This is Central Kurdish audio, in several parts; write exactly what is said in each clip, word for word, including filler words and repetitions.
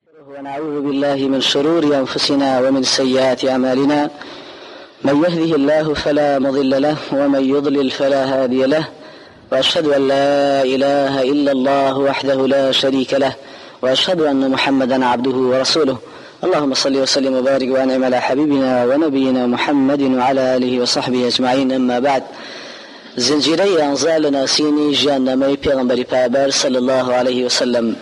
ونعوذ بالله من شرور أنفسنا ومن سيئات أعمالنا، من يهده الله فلا مضل له ومن يضلل فلا هادي له، وأشهد أن لا إله إلا الله وحده لا شريك له، وأشهد أن محمدا عبده ورسوله. اللهم صل وسلم وبارك وأنعم على حبيبنا ونبينا محمد وعلى آله وصحبه أجمعين. أما بعد، زنجيري أنزال ناسيني جهنمي پیغمبر پایبر صلى الله عليه وسلم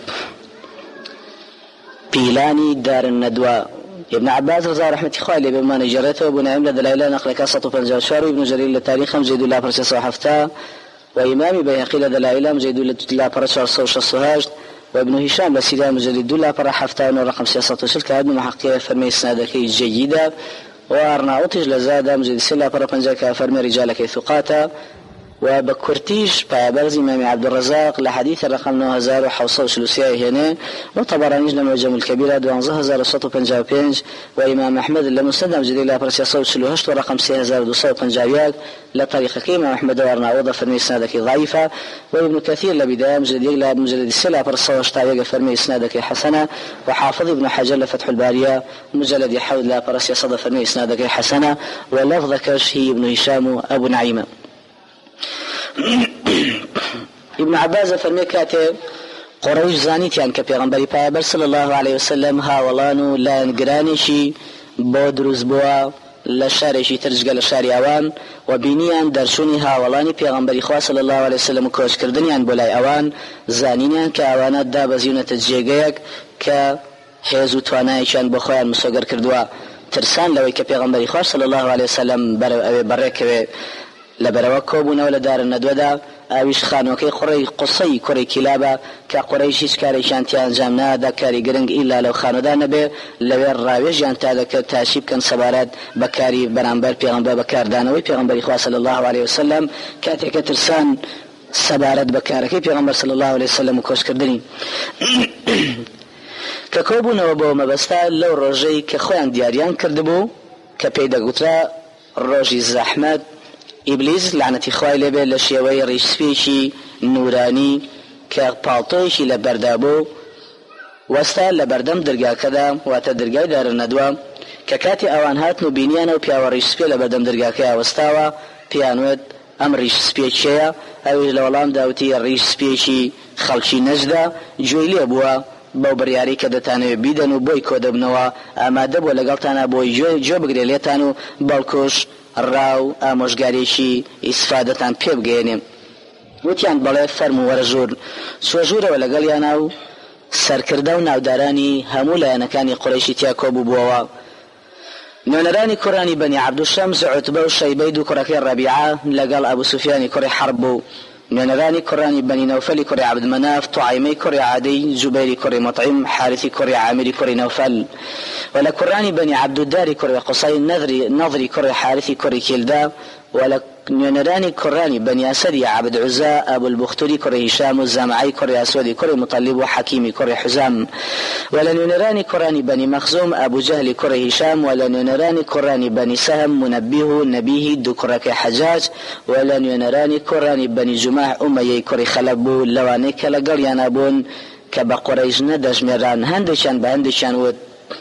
پیلانی دار الندوة. ابن عباس رضا رحمة خالي بما نجرته وابن نعيم لدلائل نقل كاسة فنجا شار وابن جرير لتاريخ مزيد الله برسيس وحفتا، وإمام بيهقي لدلائل مزيد الله برسيس وشصهاج، وابن هشام لسيرة مزيد الله برحفتا ورقم سياسة وشلك ابن محقية فرمي سنادك جيدة، وأرناؤتج لزادة مزيد سلا برفنجا فرمي رجالك ثقاتا، وبكورتيج بابرز إمام عبد الرزاق لحديث الرقم نو هزار وحوصة وشلوسية هنا، وطبرانيج لمعجم الكبيرة دوانزه هزار وصوت وبنجاو بينج، وإمام أحمد لمسند مجد الله برسياسة وشلوهشت ورقم سيه هزار ودوصة وبنجاويات لطريقة إمام أحمد وارناؤضة فرمي سنادك ضعيفة، وابن كثير لبداية مجد يقلب مجد السلة برسة وشتاوية فرمي سنادك حسنة، وحافظ ابن حجر لفتح البارية مجلد يحاول لا برسياسة فرمي سنادك حسنة، ولفظك هي ابن هشام أبو نعيمة. ابن عباس فرمي كاتب قريش زانيتيان كبيغمبري پایبر صلى الله عليه وسلم هاولانو لا انگرانشي بودروز بوا لشارشي ترجق لشاري اوان وبينيان درشوني هاولاني بيغمبري خواه صلى الله عليه وسلم كوش كردنيان بولاي اوان زانينيان كاوانات دابزيونة تجيقيك كهيزو توانايشان بخوان مسوغر كردوا ترسان لوي كبيغمبري خواه صلى الله عليه وسلم بريك لبروا كوبونا ولا دار الندوة اویش خانوکی قری قصی کری کلابا که قریش هیچ کاری شانتی انجام ناده کاری گرنگ ایلا لو خاندان نبی لور راویج یانتا دکر تاشیب کن سبارت بکاری برانبر پیغمبر بکار دانوی پیغمبر خدا صلی الله علیه وسلم کاتی کترسان سبارت بکارکی پیغمبر صلی الله علیه وسلم کوش کردنی که کوبونا و با مبستا لو روزی که خوان دیاریان کرده بو که پیدا گوترا روزی زحمت إبليس لعنتي خوالي به لشيوي ريسفيشي نوراني كبالطيشي لبردابو وستا لبردم درقا كدا واتا درقاي دار الندوة ككاتي اوان هات نوبينيانا وبياوا ريسفي لبردم درقا كيا وستاوا بيانوت ام ريسفيشيا او لولام داوتي ريسفيشي خلشي نجدا جويلي ابوا بو برياري كدتانو بيدنو بوي كودبنوا اما دبو لقلتانا بوي جو, جو بقريليتانو بالكوش راو اموشگاریشی استفادتان پی بگیریم وتیان بله فرمو ورزور سوژور ولگل یاناو سرکرده و ناودارانی همو لایانکانی قریشی تیا کوبو بوا نونرانی کرانی بنی عبدالشمس عتبه و شیبه دو کرکی ربیعه لگل ابو سفیانی کری حربو نونرانی کرانی بنی نوفلی کری عبد مناف طعیمی کری عدی زبیری کری مطعم حارثی کری عامری کری نوفل ولا كراني بني عبد الدار كري قصي نظري نظري كري حارثي كري كيلدا ولا نيراني كراني بني اسد عبد عزاء ابو البختري كري هشام الزمعي كري اسود كري مطلب وحكيم كري حزام ولا نيراني كراني بني مخزوم ابو جهل كري هشام ولا نيراني كراني بني سهم منبه نبيه دكرك حجاج ولا نيراني كراني بني جماع اميه كري خلب لواني كلا قريانابون كبقريش ندج ميران هندشان بهندشان ود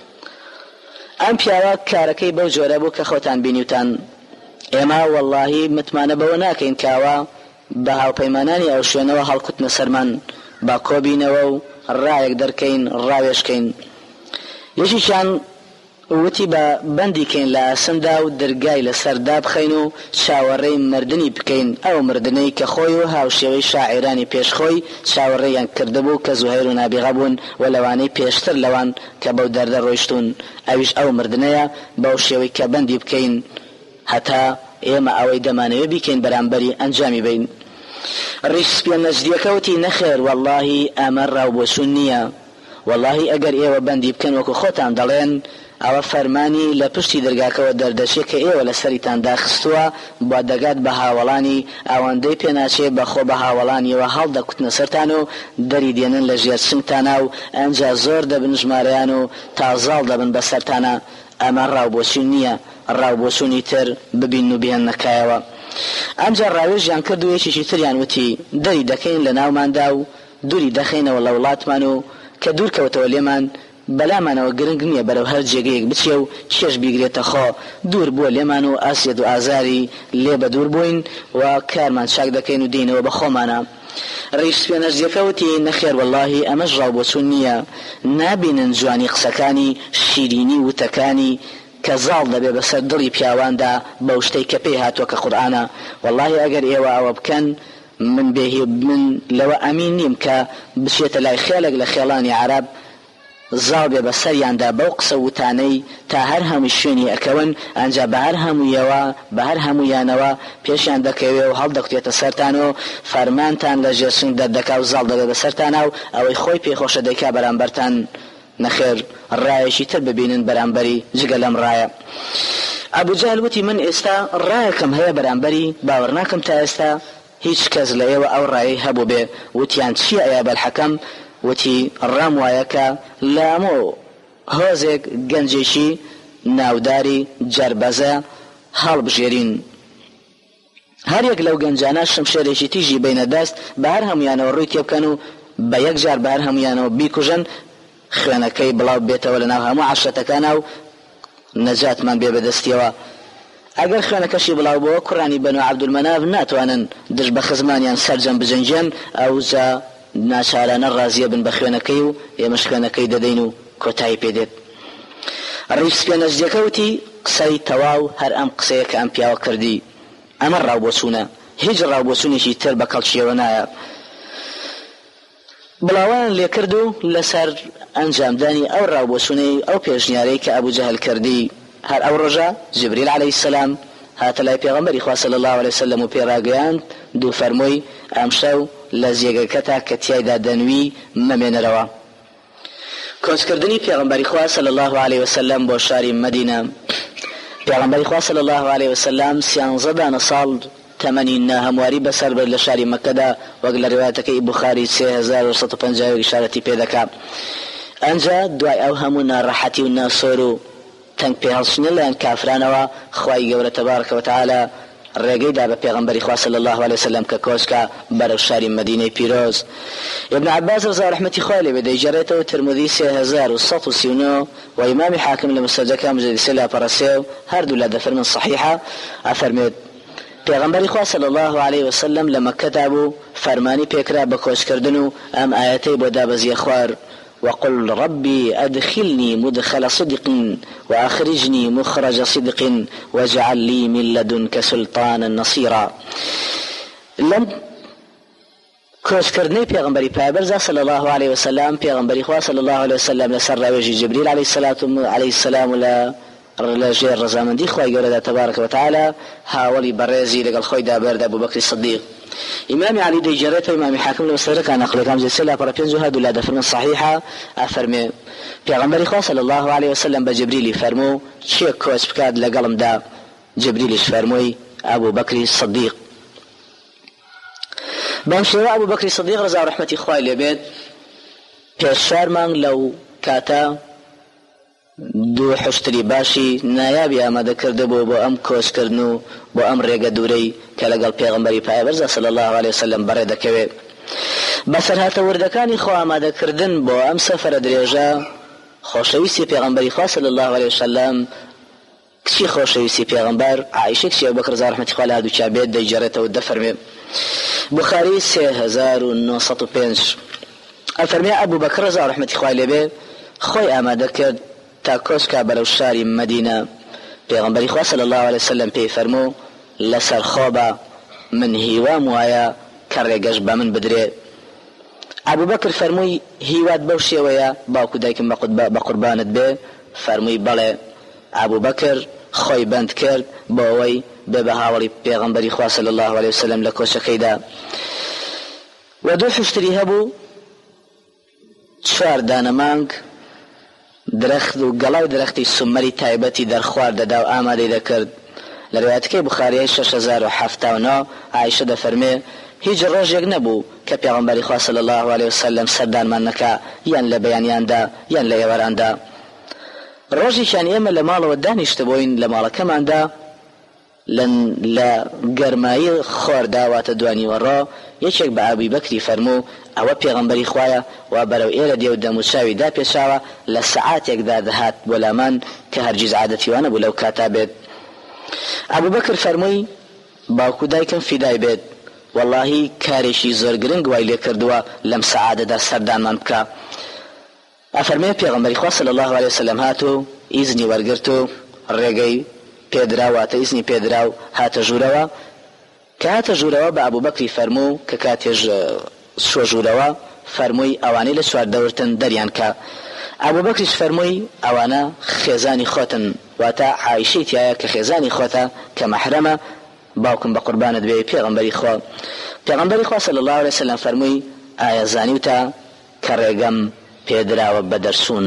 ام پیاوا کارکی بو جوره بو که خوتان بینیوتان اما والله متمانه بو ناکین کاوا بهاو پیمانانی او شوینو هلکوتن سرمان با کوبینو رایک درکین راویشکین یشیشان وتی با بندی کین لا سندا و درگای لسر داب خینو شاوری مردنی بکین او مردنی که خویو هاو شوی شاعرانی پیش خوی شاوریان کردبو که زهیر و نابغه بون ولوانی پیشتر لوان که بو درد رویشتون اویش او مردنیا بو شوی که بندی بکین حتا ایما اوی دمانوی بکین برانبری انجامی بین ریس بیا نزدیکوتی نخیر والله امر رو بسنیا والله اگر ایو بندی بکن وکو خوتان دلین او فرمانی لپشتی درگاکەوە دەردەچێت کە ئێوە لە سەریتان داخستووە بۆ دەگات بە هاوڵانی ئەوەندەی پێناچێت بەخۆ بە هاوڵانیەوە هەڵدەکوتنە سەرتان و دەری دێنن لە ژێر سنگتانە و ئەنجا زۆر دەبن ژمارەیان و تازاڵ دەبن بە سەرتانە. ئەمە ڕاوبۆچی نییە، ڕاوبۆچوونی تر ببین و بێن نەکایەوە. ئەمجا ڕاوێژیان کرد و یەکێکی تریان وتی دەری دەکەین لە ناوماندا و دووری دەخینەوە لە وڵاتمان و کە دوور کەوتەوە لێمان بەلامانەوە گرنگ نییە بەرەو هەر جێگەیەک بچێ و چێش بیگرێتە خۆ دوور بووە لێمان و ئاسیەت و ئازاری لێ بە دوور بووین و کارمان چاک دەکەین و دینەوە بە خۆمانە. ڕیش سوێنەرجیەکەوتی نەخێر وەڵڵاهی ئەمەش ڕاوبۆچوون نییە، نابینن جوانی قسەکانی شیرینی وتەکانی کە زاڵ دەبێ بەسەر دڵی پیاواندا بەو شتەی کە پێی هاتووە کە قورئانە. وەڵڵاهی ئەگەر ئێوە ئەوە بکەن من بێهی من لەوە ئەمین نیم کە بچێتە لای خێلێک لە خێڵانی عەرەب زاڵ بێ بەسەریاندا بەو قسە وتانەی تا هەر هەموو شوێنی ئەکەون ئەنجا بە هەر هەموویەوە بە هەر هەموویانەوە پێشیان دەکەوێ و هەڵدەکتێتە سەرتان و فەرمانتان لە ژێرسنگ دەردەکا و زاڵ دەبێ بەسەرتانە و ئەوەی خۆی پێخۆشە دەیکا بەرامبەرتان نەخێر ڕایەکی تر ببینن بەرامبەری جگە لەم ڕایە. ئەبوو جەهل وتی من ئێستا ڕایەکەم هەیە بەرامبەری باوەڕ ناکەم تا ئێستا هیچ کەس لە ئێوە ئەو ڕایەی هەبوو بێ. وتیان چییە ئەیا بەلحەکەم؟ وتی ڕام وایەکە لە هەموو هۆزێک گەنجێکی ناوداری جەربەزە هەڵبژێرین، هەر یەک لەو گەنجانە شمشێرێکی تیژی بینە دەست بە هەر هەمویانەوە ڕووی تێ بکەن و بە یەک جار بە هەر هەمویانەوە بیکوژن، خوێنەکەی بڵاو بێتەوە لە ناو هەموو عەشرەتەکانە و نەجاتمان بێ بەدەستیەوە. ئەگەر خوێنەکەشی بڵاو بەوە کوڕانی بەنو عەبدولمەناف ناتوانن دژ بە خزمانیان سەرجەم بجەنجێن، ئەوجا ناچارانە ڕازیە بن بە خوێنەکەی و ئێمەش خوێنەکەی دەدەین و کۆتایی پێدێت. ڕیش سوێنەرجیەکەوتی قسەی تەواو هەر ئەم قسەیە کە ئەم پیاوە کردی ئەمە ڕاوبۆچوونە، هیچ ڕاوبۆچوونێکی تر بە کەڵکیەوە نایە. بڵاوان لێ کرد و لەسەر ئەنجامدانی ئەو ڕاوبۆچوونەی ئەو پێشنیارەی کە ئەبوو جەهل کردی هەر ئەو ڕۆژە جبریل عەلەیهی سەلام هاتە لای پێغەمبەری خوا صلی الله علیه وسلم و پێڕاگەیاند دوو فەرمووی ئەمشەو لە جێگەکەتا کە تیایدا دەنوی مەمێنەرەوە. کۆچکردنی پێغەمبەری خوا صلی الله علیه وسلم بۆ شاری مەدینە. پێغەمبەری خوا صلی الله علیه وسلم سیانزە دانە ساڵ تەمەنی ناهەمواری بەسەر برد لە شاری مەکەدا وەک لە ڕیوایەتەکەی بوخاری سێ هەزار و سەد و پەنجا ئیشارەتی پێ دەکات. ئەنجا دوای ئەو هەموو ناڕەحەتی و ناسۆر و تەنگ پێهەڵچنە لەلایەن کافرانەوە خوای گەورە تەبارەکە وتەعالە ڕێگەیدا بە پێغەمبەری خوا صلی الله علیه وسلم کە کۆچکە بەرەو شاری مەدینەی پیرۆز. ابن عباس ڕزا ڕەحمەتی خوا لێ بێ دەیجێڕێتەوە ترمذی سێ هەزار و سەد و سی و نۆ و ئیمامی حاکم لە مستەدرەکە مجلدی سێ لاپەڕەسێ و هەردوو لا دەفەرمن صحیحە ئەفەرمێت پێغەمبەری خوا صلی الله علیه وسلم لە مەکەدا بوو فەرمانی پێکرا بە کۆچکردن و ئەم ئاەتەی بۆ دابەزیە خوار وقل ربي أدخلني مدخل صدق وأخرجني مخرج صدق واجعل لي من لدنك سلطانا نصيرا. لم کۆچکردنەی پێغەمبەری پایبەرزە صلی الله علیه وسلم پێغەمبەری خوا صلی الله علیه وسلم لەسەر ڕاوێژی جبریل علیه السلام و لە لەژێر ڕەزامەندی خوای گەورەدا تەبارەکە وتەعالە هاوڵی بەڕێزی لەگەڵ خۆیدا بەردا ئەبوبەکری سیدیق. ئیمامی عەلی دەیجێڕێتەوە ئیمامی حاکم لە مستەدرەکە نەقلەکەم جێ سێ لاپەڕە پێنج و هەردوو لا دەفەرمێن صحیحە ئەفەرمێ پێغەمبەری خوا صلی الله علیه وسلم بە جبریلی فەرموو چێ کۆچ بکات لەگەڵمدا؟ جبریلیش فەرمووی ئەبوبەکری سیدیق. بەم شێوە ئەبوبەکری سیدیق ڕزا و ڕەحمەتی خوای لێ بێت پێش چوار مانگ لەو کاتە دوو حشتری باشی نایابی ئامادەکردبوو بۆ ئەم کۆچکردن و بۆ ئەم ڕێگە دوورەی کە لەگەڵ پێغەمبەری پایبەرزە صلی الله علیه وسلم بەڕێ دەکەوێت. بەسەرهاتە وردەکانی خۆ ئامادەکردن بۆ ئەم سەفەرە درێژە خۆشەویستی پێغەمبەری خوا صلی الله علیه وسلم کچی خۆشەویستی پێغەمبەر عایشە کچی ئەبوبەکر ڕزا ڕەحمەتی خوا لە هەردووکیا بێت دەیجێڕێتەوە دەفەرمێ بوخاری سێ هەزار و نۆ سەد و پێنج ئەفەرمێ ئەبوبەکر ڕزا ڕەحمەتی خوا لێ بێ خۆی ئامادە کرد تا کۆچکە بەرەو شاری مەدینە. پێغەمبەری خوا صلی الله علیه وسلم پێی فەرموو لەسەر خۆبە من هیوام وایە کە ڕێگەش بە من بدرێ. ئەبوبەکر فەرمووی هیوات بەو شێوەیە باوکو دایکم بە قوربانت بێ؟ فەرمووی بەڵێ. ئەبوبەکر خۆی بەند کرد بۆ ئەوەی بێ بە هاوڵی پێغەمبەری خوا صلی الله علیه وسلم لە کۆچەکەیدا. و دوو حشتری هەبوو چوار دانە مانگ درەخت و گەڵاو درەختی سومەری تایبەتی دەرخوار دەدا و ئامادەی دەکرد. لە ڕیوایەتەکەی بوخاریە شەش هەزار و هەفتاد و نۆ عایشە دەفەرمێ هیچ ڕۆژێک نەبوو کە پێغەمبەری خوا صلی الله علیه وسلم سەردانمان نەکا یان لە بەیانیاندا یان لە ئێوەراندا. ڕۆژێکیان ئێمە لە ماڵەوە دانیشتبووین لە ماڵەکەماندا لە گەرمایی خۆردا واتە دوانی وەڕۆ یەکێک بە ئابوی بەکری فەرموو ئەوە پێغەمبەری خوایە و بەرەو ئێرە دێ و دەموچاوی داپێشاوە لە سەعاتێکدا دەهات بۆ لامان کە هەرگیز عادەتی وانە بوو لەو کاتا بێت. ئابوو بەکر فەرمووی باوکو دایکم فیدای بێت واللهی کارێکی زۆر گرنگ وای لێ کردووە لەم سەعاتەدا سەردانمان بکە. ئەفەرمێ پێغەمبەری خوا صلی الله علیه وسلم هاتو ئیزنی وەرگرت و ڕێگەی پێدرا واتە ئیزنی پێدرا و هاتە ژوورەوە. کە هاتە ژوورەوە بە ئابوو بەکری فەرموو کە کاتێژ شۆ ژوورەوە فەرمووی ئەوانەی لە چوار دەورتن دەریان کە. ئابوو بەکریش فەرمووی ئەوانە خێزانی خۆتن واتە عایشەی تایە کە خێزانی خۆتە کە مەحرەمە باوکم بە قوربانت بێ پێغەمبەری خوا. پێغەمبەری خوا صلی الله علیه وسلم فەرمووی ئایا زانیوتە کە ڕێگەم پێدراوە بە دەرچوون؟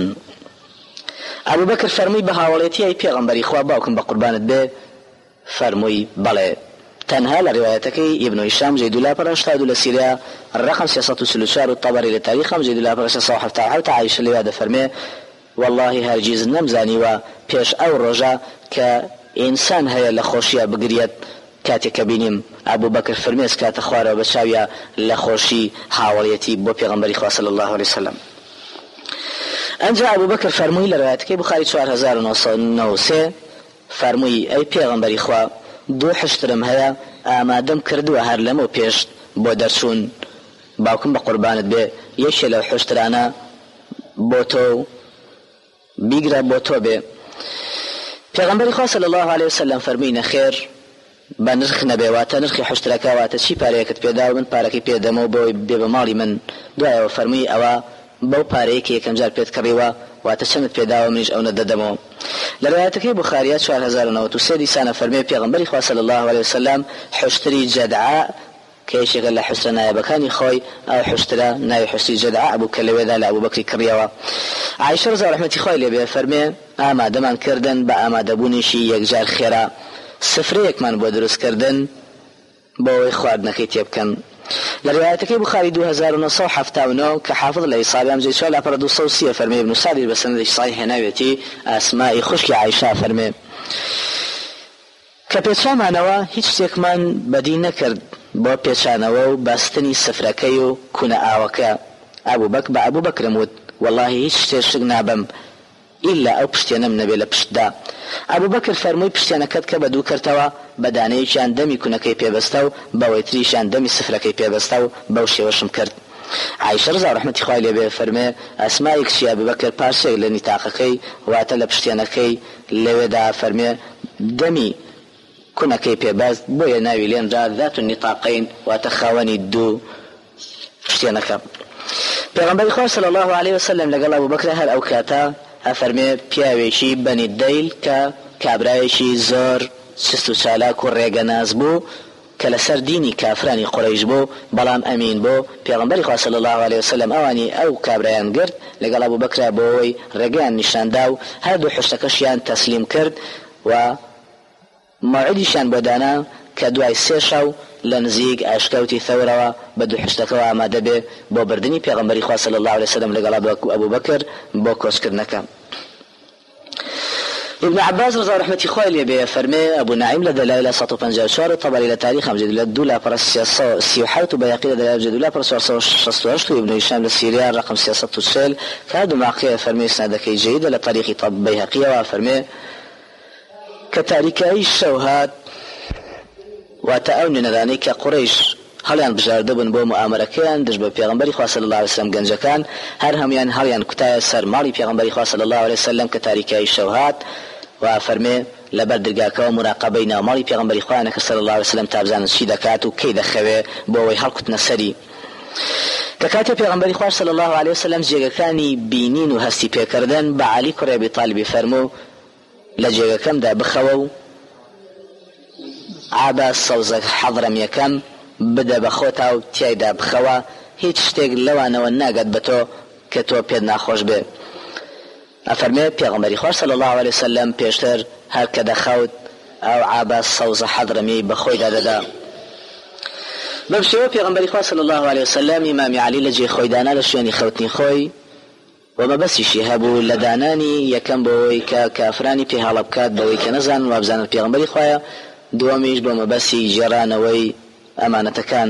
ئابوو بەکر فەرمووی بە هاوڵێتی ئەی پێغەمبەری خوا باوکم بە قوربانت بێ فەرمووی بەڵێ. تەنها لە ڕوايەتەکەی ئیبن هیشام جەیدولا پەرەشتاد و لە سیریا ڕقم سێسەد و چل و چوار و تەبەری لە تاریخم جەیدولا پەرەشتە سەد و هەفتاد و حەوت عایشە لێوا دەفەرمێ واللهی هەرگیز نەمزانیوە پێش ئەو ڕۆژە کە ئینسان هەیە لە خۆشیە بگرێت کاتێک کە بینیم. ئابوو بەکر فەرمێس کاتە خوارەوە بە چاویە لە خۆشی هاوڵێتی بۆ پێغەمبەری خوا صلی الله علیه وسلم. ئەنجا ئابوو بەکر فەرمووی لە ڕوايەتەکەی بوخاری چوار هەزار و نۆ سەد و نۆ و سێ فەرمووی ئەی پێغەمبەری خوا دوو حشترم هەیە ئامادەم کردووە هەر لەمە پێش بۆ دەرچوون باوکم بە قوربانت بێ یەکێ لەو حشترانە بۆ تۆ بیگرە بۆ تۆ بێ. پێغەمبەری خوا صلی الله علیه وسلم فەرمووی نەخێر بە نرخ نەبێواتە نرخی حشتەکە واتە چی پارەیەکت پێدا و من پارەکەی پێدەمەوە بۆی بێ بە ماڵی من. دوایەوە فەرمووی ئەوە بەو پارەیە کە یەکەم جار پێت کڕیوە واتە چەندت پێداوە منیش ئەو نەدەدەمەوە. لە ڕوايەتەکەی بوخاریە چوار هەزار و نەوەت و سێ دیسانە فەرمێ پێغەمبەری خوا صلی الله علیه وسلم حشتری جەدعا کە یەکێکە لە حشترە نایەبەکانی خۆی ئەو حشترە ناوی حشتری جەدعا بوو کە لەوێدا لە ئابوو بەکری کڕیەوە. عایشە ڕەضا ڕەحمەتی خوای لێ بێ فەرمێ ئامادەمان کردن بە ئامادەبوونیشی یەکجار خێرا سفرەیەکمان بۆ دروستکردن بۆەوەی خواردنەکەی تێبکەن. لە ڕوايەتەکەی بوخاری دوو هەزار و نۆ سەد و هەفتاد و نۆ کە حافظ لە ئیسابیام جێ چوار لاپەڕە دوو سەد و سی فەرمێ ابن سعدی بە سەنەدێکی صحیح هێناوێتی ئاسمائی خوشکی عایشە فەرمێ کە پێچامانەوە هیچ شتێکمان بەدی نەکرد بۆ پێچانەوە و باستنی سفرەکەی و کونە ئاوەکە. ئابوو بەک بە ئابوو بەکرم وت واللهی هیچ شتێک نابم ئیلا ئەو پشتێنم نەبێ لە پشتدا. ئابوو بەکر فەرمووی پشتێنەکەت کە بە دوو کردەوە بە دانەیەکیان دەمی کونەکەی پێبەستە و بەوەی تریشیان دەمی سفرەکەی پێبەستە و بەو شێوەشم کرد. عایشە ڕەضا ڕەحمەتی خوای لێ بێ فەرمێ ئەسمای کچی ئابوو بەکر پارچەیەک لە نیتاقەکەی واتە لە پشتێنەکەی لەوێدا فەرمێ دەمی کونەکەی پێبەست بۆیە ناوی لێنرا ذات النطاقین واتە خاوەنی دوو پشتێنەکە. پێغەمبەری خوا صلی الله علیه وسلم لەگەڵ ئابوو بەکر هەر ئەو کاتە ئەفەرمێ پیاوێکی بەنی دەیل کە کابرایەکی زۆر چست و چالاک و ڕێگەناز بوو کە لەسەر دینی کافرانی قوڕەیش بوو بەڵام ئەمین بوو. پێغەمبەری خوا صلی الله علیه وسلم ئەوانی ئەو کابرایان گرت لەگەڵ ئابوو بەکر بۆەوەی ڕێگەیان نیشاندا و هەردوو حشتەکەشیان تەسلیم کرد و موعدیشان بۆ دانا کە دوای سێ شەو لە نزیک ئاشکەوتی ثەورەوە بە دوو حشتەکەەوە ئامادە بێ بۆ بردننی پێغەمبەری خوا صلی الله علیه وسلم لەگەڵ ئابوو بەکر بۆ کۆچکردنەکە. ابن عباس رضا رحمتي خوای لێ بێ فەرمێ ئەبوو نعیم لە دەلایل سەد و پەنجا و چوار و تەبەری لە تاریخ ئەمجد لە دوو لاپەڕە سی و حەوت و بەیەقی لە دەلایل جدولا پڕ چوارسەد و شەست و هەشت و ابن هیشام لە سیریا ڕقم سێسەد و چل کە هەردوو ماقیە فەرمێ سنادەکەی جەیدە لە تاریخی بەیهەقیەوە فەرمێ کە تاریکایی شەو هات واتە ئەو نوێنەرانەی کە قوڕەیش هەڵیان بژاردەبوون بۆ موامەرەکەیان دژ بە پێغەمبەری خوا صلی الله علیه وسلم گەنجەکان هەر هەمویان هەڵیان کوتایە سەر ماڵی پێغەمبەری خوا صلی الله علیه وسلم کە تاریکایی شەو هات و فەرمێ لەبەر دەرگاکەوە مراقەبەی ناوماڵی پێغەمبەری خوایانە کە صلی الله علیه وسلم تا بزانن چی دەکات و کەی دەخەوێ بۆ ئەوەی هەڵکوتنە سەری. کە کاتێ پێغەمبەری خوا صلی الله علیه وسلم جێگەکانی بینین و هەستی پێکردن بە عەلی کوڕی ئەبی طالب فەرموو لە جێگەکەمدا بخەوە و عاباس سەوزە حەضرەم یەکەم بدە بە خۆتا و تیایدا بخەوە هیچ شتێک لەوانەوە ناگات بە تۆ کە تۆ پێت ناخۆش بێ. ئەفەرمێ پێغەمبەری خوا صلی الله علیه وسلم پێشتر هەر کە دەخەوت ئەو عاباس سەوزە حەضرەمی بە خۆی دادەدا. بەم شێوە پێغەمبەری خوا صلی الله علیه وسلم ئیمامی عەلی لە جێی خۆی دانا لە شوێنی خەوتنی خۆی و مەبەستیشی هەبوو لە دانانی یەکەم بەوەی کە کافرانی پێ هەڵە بکات بەوەی کە نەزانن و بزانن پێغەمبەری خوایە دووەمیش بۆ مەبەستی جێڕانەوەی ئەمانەتەکان.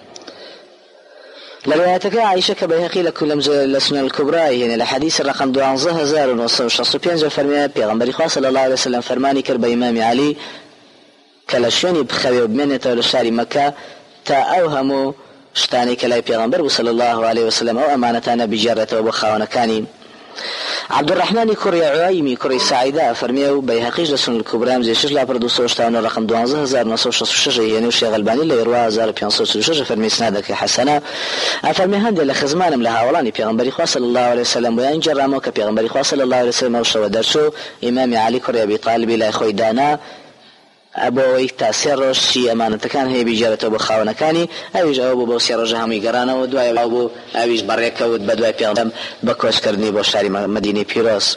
لە روايەتەکە عائشە کە بەیهەقی لە لە سنن الكبرى هێنێ لە حەدیث ڕقم دوانزە هەزار و نۆسەد و شەست و پێنج فەرمێ پێغەمبەری خوا صلی الله عليه وسلم فەرمانی کرد بە ئیمامی عەلی کە لە شوێنی بخەوێ و بمێنێتەوە لە شاری مەکە تا ئەو هەموو شتانی کە لای پێغەمبەر بوو صلی الله عليه وسلم ئەو ئەمانەتانە بجێڕێتەوە بۆ خاوەنەکانی. عبد الرحمن كوري عوايمي كوري سعيدة فرميو بيهقيش لسن الكبرى مزيشش لا بردو سوشتاون رقم دوانزه هزار نصو شصو شش يعني وشي غلباني اللي يروى هزار بيانصو شش فرمي سنادك حسنة فرمي هندي لخزمانم لها ولاني بيغنبري خواه صلى الله عليه وسلم ويان جرامو كبيغنبري خواه صلى الله عليه وسلم وشو درسو إمامي علي كوري أبي طالبي لا يخوي دانا ئەبەوەی تا سێ ڕۆژ چی ئەمانەتەکان هەیە بیجارێتەوە بە خاوەنەکانی ئەویش ئەوە بوو بۆ سێ ڕۆژە هەمووی گەڕانەوە دوای ئەو بوو ئەویش بەڕێکەوت بە دوای پێغەمبەر بە کۆچکردنی بۆ شاری مەدینەی پیرۆز.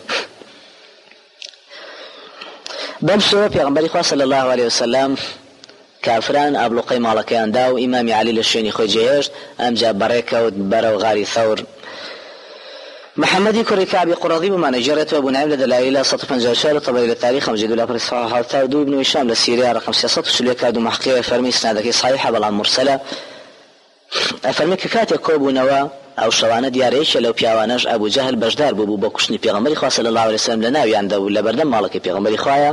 بەم شێوە پێغەمبەری خوا صلی الله عليه وسلم کافران ئابلوقەی ماڵەکەیان دا و ئیمامی عەلی لە شوێنی خۆی جێهێشت ئەمجا بەڕێکەوت بەرەو غاری ثەور. محمدي كوري كعبي قرضي بما نجرت وابو نعيم لدلائل صوت فنجاشة لطبري للتاريخ مجد الله برصاحة وتاودو ابن هشام للسيريا رقم سياسات وسلية كادو محقية فرمي سنادك صحيحة بلا مرسلة فرمي ككاتي كوبو نوا او شوانه دياريش لو بياوانش ابو جهل بجدار بو بو كشني پیغمبري خوا صلى الله عليه وسلم لناوي عنده ولا بردم مالك پیغمبري خوايا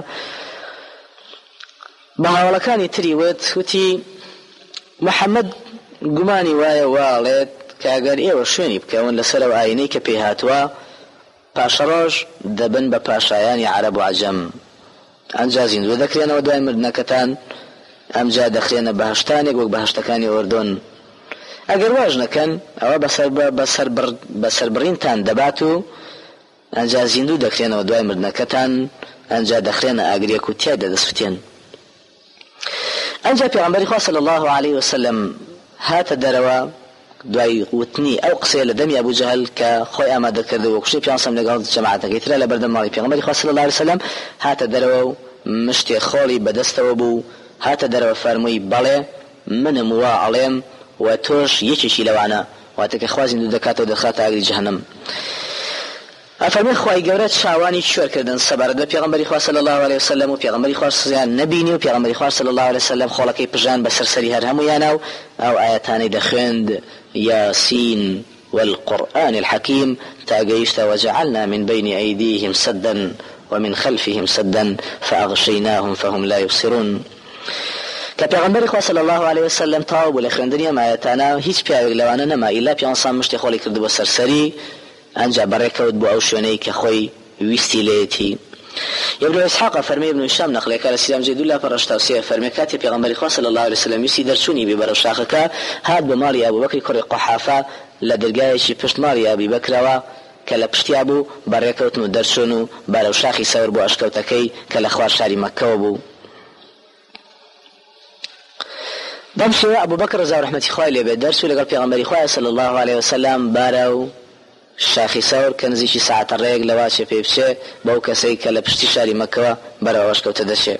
بهاولكاني تريوت وتي محمد گماني وايا والد کاگەر ئێوە شوێنی بکەون لەسەر ئەو ئاینەی کە پێی هاتووە پاشەڕۆژ دەبن بە پاشایانی عەرەب و عەجەم ئەنجا زیندوو دەکرێنەوە دوای مردنەکەتان ئەمجا دەخرێنە بەهەشتانێک وەک بەهەشتەکانی ئۆردۆن ئەگەر واژ نەکەن ئەوە بەسەربڕینتان دەبات و ئەنجا زیندوو دەکرێنەوە دوای مردنەکەتان ئەنجا دەخرێنە ئاگرێک و تیایدا دەستفتێن. ئەنجا پێغەمبەری خوا صلی الله عليه وسلم هاتە دەرەوە دوای وتنی ئەو قسەیە لە دەمی ئەبوو جەهل کە خۆی ئامادەکردەوە کوشتەی پیانسەم لەگەڵ جەماعەتەکەی ترە لە بەردەم ماڵی پێغەمبەری خوا صلی الله عليه وسلم هاتە دەرەوە و مشتێ خۆڵی بەدەستەوە بوو هاتە دەرەوە فەرمووی بەڵێ منم وا ئەڵێم و تۆش یەکێکی لەوانە واتە کە خوا زیندوو دەکاتەوە دەخاتە ئاگری جەهەنەم. ئەفەرمێ خوای گەورە شاوانی شوێرکردن سەبارەت بە پێغەمبەری خوا صلی الله عليه وسلم و پێغەمبەری خوا سزیان نەبینی و پێغەمبەری خوا صلی الله عليه وسلم خۆڵەکەی پژان بە سەرسەری هەر هەموویانە و ئەو ئاەتانەی دەخوێند ياسين والقرآن الحكيم تاقيشت وجعلنا من بين أيديهم سدا ومن خلفهم سدا فأغشيناهم فهم لا يبصرون. كبيغمبر خوا صلى الله عليه وسلم طاوب والأخرندنيا ما يتانا هيج بيعوك لوانا نما إلا بيانصان مشتي خولي كردو بسرسري أنجا بركوت بو أوشوني كخوي ويستي ليتي. ابن اسحاق فرمي ابن هشام نقل قال السلام زيد الله فرشتاوسيه فرمي كاتب پیغمبر خدا صلى الله عليه وسلم يسي درچوني ببرو شاخك هاد بمالي ابو بكر كوري قحافه لدرگاهشي پشت مالي ابي بكر كلا پشتيابو بركوت نو درچونو برو شاخي سور بو اشكوتكي كلا خوار شاري مكه بو دمشي ابو بكر رضي الله عنه خوالي به درسو لقال پیغمبر خدا صلى الله عليه وسلم بارو شاخی سەور کە نزیکی ساعتە ڕێک لەواشێ پێ بچێ بەو کەسەی کە لە پشتی شاری مەکەوە بەرەوەش کەوتە دەچێ.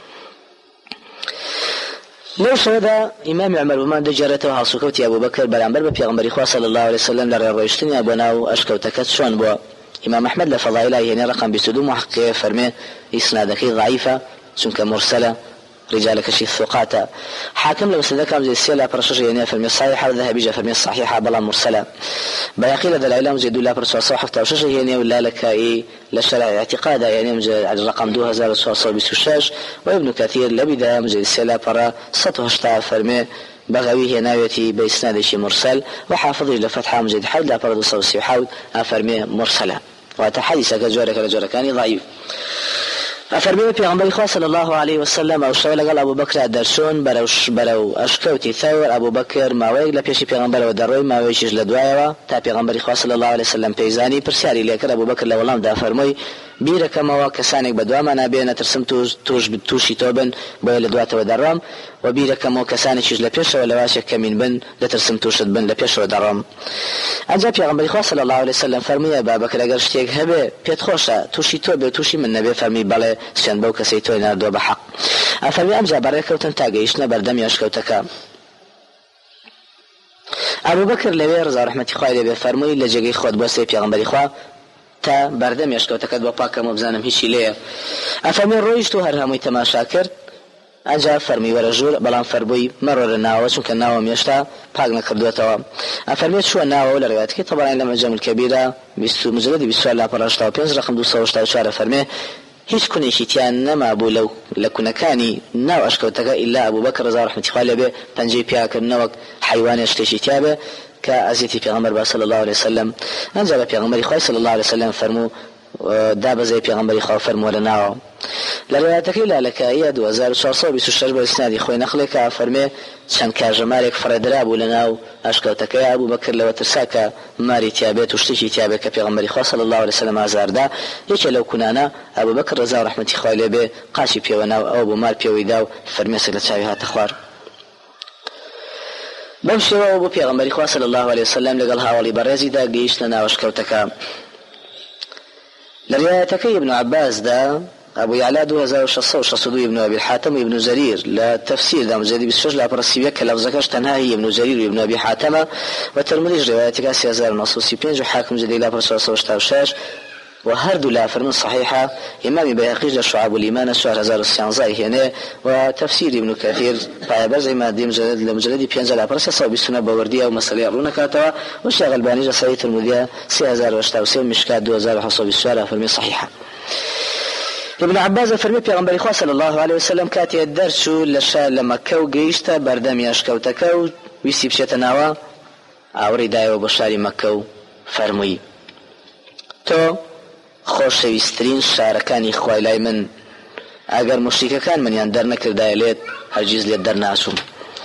لەو شەوەدا ئیمامی عومەر بمان دەجێڕێتەوە هەڵسوکەوتی ئەبوبەکر بەرامبەر بە پێغەمبەری خوا صلی الله عليه وسلم لە ڕێڕۆیشتنیا بۆ ناو ئەشکەوتەکەت چۆن بووە. ئیمام ئەحمەد لە فەضائیلای هێنێ ڕقم بیست و دوو محققێ فەرمێ ئیسنادەکەی ضعیفە چونکە مرسەلە رجال كشي ثقاتا. حاكم لو سلكم زي السيلة برشش يعني فرمي صحيحة وذهبي جا فرمي صحيحة بلا مرسلة. بيقي لدى العلم زي دولا برسوا صحف توشش يعني ولا لك إيه لشرع اعتقادا يعني على الرقم دو هزار وصوصو بسوشاش وابن كثير لبدا مزي السيلة برا سطو هشتا فرمي بغويه ناويتي بإسناد شي مرسل وحافظي لفتحة مزيد حول لا برد صوصي وحاول أفرمي مرسلة وتحديثك جورك لجوركاني ضعيف. أفرمي پیغمبر خدا صلى الله عليه وسلم أو شوال قال أبو بكر درسون بروش برو أشكوتي ثور أبو بكر ما ويق لبيشي پیغمبر ودروي ما ويشيش لدوايوا تا پیغمبر خدا صلى الله عليه وسلم بيزاني برسياري ليكر أبو بكر لولام دا فرمي بيرك ما وكسانك بدواما نابينا ترسم توش توش بتوشي توبن بوي لدوات ودرام وبيرك ما وكسانك شيش لبيش ولواشك كمين بن لترسم توشد بن لبيش ودرام. أنجا پیغمبر خدا صلى الله عليه وسلم فرمي أبا بكر أجر شتيك هبه بيتخوشا توشي توبه توشي من نبي فرمي بله سيان بو كسي توي نردو بحق. أفرمي أمجا بريكوتن تاقيشنا بردم يشكوتكا. أبو بكر لوي رضا رحمة خواه لبي فرمي لجيغي خود بوسي پیغمبر خدا تا بردم يشكوتكا دو باكا مبزانم هيشي ليه. أفرمي رويشتو هر هموي تماشا کرد ئەجا فەرمی وەرە ژوور بەڵام فەربووی مەڕۆ لە ناوە چونکە ناوە مێشتا پاک نەکردوێتەوە. ئەفەرمێت چووە ناوە لە ڕێواتەکەی تەبەرانی لە مەجەم الکەبیرە مجلدی بیست و چوار لاپە هەشتا و پێنج ڕقم دووسەد و هەشتا و چوار فەرمێ هیچ کونێکی تیان نەمابوو لەو لە کونەکانی ناو ئەشکەوتەکە ئیلا ئەبوبەکر ڕەزا ڕەحمەتی خوای لێبێ پەنجەی پیاکردنەوەک حیوانێ شتێکی تیابێ کە ئەزیەتی پێغەمبەر صلی الله علیه وسلم. ئەنجا بە پێغەمبەری خوای صلی الله علیه وسلم فەرموو دابەزەی پێغەمبەری خوا فەرمووە لە ناوە. لە ڕێواتەکەی لالەکاییە دوو هەزار و چوارسەد و بیست و شەش بە ئیسنادی خۆی نەخڵێکە فەرمێ چەند کاژەمارێک فڕێدرا بوو لە ناو ئەشکەوتەکەی ئەبوبەکر لەوە ترسا کە ماری تیابێت و شتێکی تیابێت کە پێغەمبەری خوا صلی الله علیه وسلم ئازاردا. یەکێ لەو کونانە ئەبوبەکر ڕەزا ڕەحمەتی خوای لێبێ قاچی پێوە ناو ئەوە بۆ مار پێوەی دا و فەرمێسێک لە چاوی هاتە خوار. بەم شێوەوە بۆ پێغەمبەری خوا صلی الله علیه وسلم لەگەڵ هاوڵی بەڕێزیدا گەیشتە ناو ئەشکەوتەکە. لروايتكي ابن عباس دا أبو يعلى دو هزار وشصة وشصدو ابن أبي الحاتم وابن زرير لا تفسير دا مجدي بسجل أبرسيبيا كلفظكش تنهاهي ابن زرير وابن أبي حاتم وترمذي روايتك سي هزار نصوصي بينج وحاكم جدي لا برسوس وشتاوشاش وهردو لا فرمن صحيحة إمام بيهقي لشعب الإيمان سوار هزار السيانزاي هنا وتفسير ابن كثير بايبر زي ما دي مجلد لمجلدي بينزل أبرسي صوب السنة بوردية ومسالية رونا كاتوا وشاغل بانيجا سيد المذيع سي هزار وشتاوسي مشكات دو هزار وحصوب السوار فرمي صحيحة. ابن عباس فرمي پیغمبر خدا صلی الله علیه وسلم کاتی درچو لشا لمکه و گیشتا بردمی اشکوتکه و ویسی بشت ناوا اوری دایو بشاری مکه و فرموی تو خۆشەویستترین شارەکانی خوای لای من ئەگەر مشریکەکان منیان دەرنەکردایە لێت هەرگیز لێت دەرناچووم.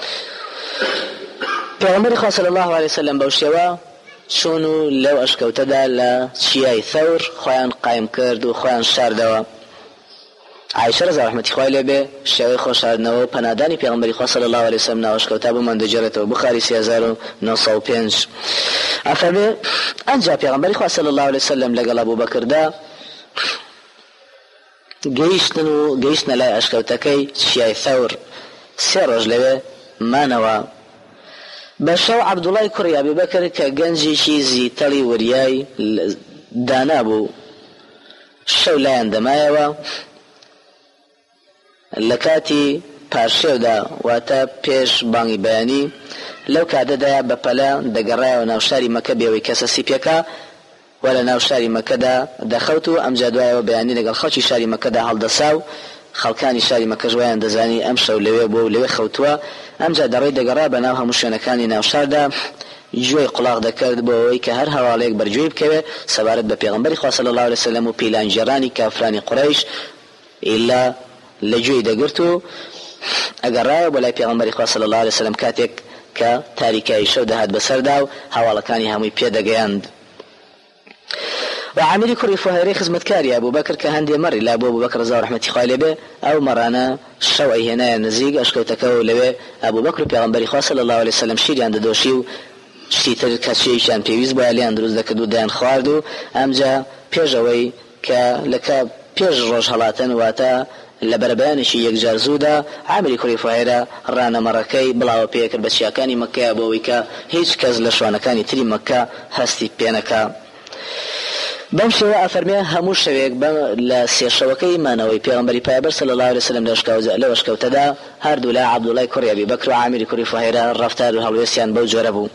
پێغەمبەری خوا صلی الله علیه وسلم بەو شێوە چوون و لەو ئەشکەوتەدا لە چیای ثەور خۆیان قایم کرد و خۆیان شاردەوە. عایشە ڕەزا ڕەحمەتی خوای لێبێ شێوەی خۆشاردنەوە و پەنادانی پێغەمبەری خوا صلی الله علیه وسلم ناو ئەشکەوتە بۆمان دەجێڕێتەوە بوخاری سێ هەزار و نۆ سەد و پێنج. ئەفەرمێ ئەنجا پێغەمبەری خوا صلی الله علیه وسلم لەگەڵ ئەبوبەکردا گەیشتن و گەیشتنە لای ئەشکەوتەکەی چیای ثەور سێ ڕۆژ لەوێ مانەوە. بە شەو عەبدوڵای کوڕی ئەبوبەکر کە گەنجێکی زیتەڵی وریای دانا بوو شەو لایەن دەمایەوە لە کاتی پاشێودا واتە پێش بانگی بەیانی لەو کاتەدا بە پەلە دەگەڕایەوە ناو شاری مەکە بێەوەی کەسە سیپێکە و لە ناو شاری مەکەدا دەخەوت و ئەمجا دوایەوە بەیانی لەگەڵ خەڵکی شاری مەکەدا هەڵدەسا و خەڵکانی شاری مەکە ژوایان دەزانی ئەم شەو لەوێ بۆ و لەوێ خەوتووە. ئەمجا دەڕێی دەگەڕا بە ناو هەموو شوێنەکانی ناو شاردا گوێی قوڵاق دەکرد بۆ ئەوەی کە هەر هەواڵەیەک بەرگوێی بکەوێ سەبارەت بە پێغەمبەری خوا صلی الله علیه وسلم و پیلانجێڕانی کافرانی قوڕەیش ئیلا لەگوێی دەگرت و ئەگەڕایەوە بۆ لای پێغەمبەری خوا صلی الله علیه وسلم کاتێک کە تاریکایی شەو دەهات بەسەردا و هەواڵەکانی هەمووی پێدەگەیاند. وعامری کوڕی فوهەیرەی خزمەتکاری ئەبوبەکر کە هەندێ مەڕی لا بۆ ئەبوبەکر ڕەزا ڕەحمەتی خوای لێبێ ئەو مەڕانە شەو ئەیهێنایە نزیک ئەشکەوتەکە و لەوێ ئەبوبەکر و پێغەمبەری خوا صلی الله علیه وسلم شیریان دەدۆشی و شتی تر کەچێکیان پێویست بۆ لیان دروست دەکرد و دایان خوارد و ئەمجا پێشەوەی کە لەکە پێش ڕۆژ هەڵاتن واتە لە بەربەیانێکی یەکجار زوودا عامری کوڕی فوهەیرە ڕانەمەڕەکەی بڵاوە پێکرد بە چیاکانی مەکەیە بۆەوەی کە هیچ کەس لە شوانەکانی تری مەکە هەستی پێنەکە. بەم شێوە ئەفەرمێ هەموو شەوێک لە سێشەوەکەی مانەوەی پێغەمبەری پایبەر صلی الله علیه وسلم لەو ئەشکەوتەدا هەردوو لای عەبدوڵای کوڕی ئەبوبەکر و عامری کوڕی فوهەیرە ڕەفتار و هەڵوێستیان بەو جۆرە بوو.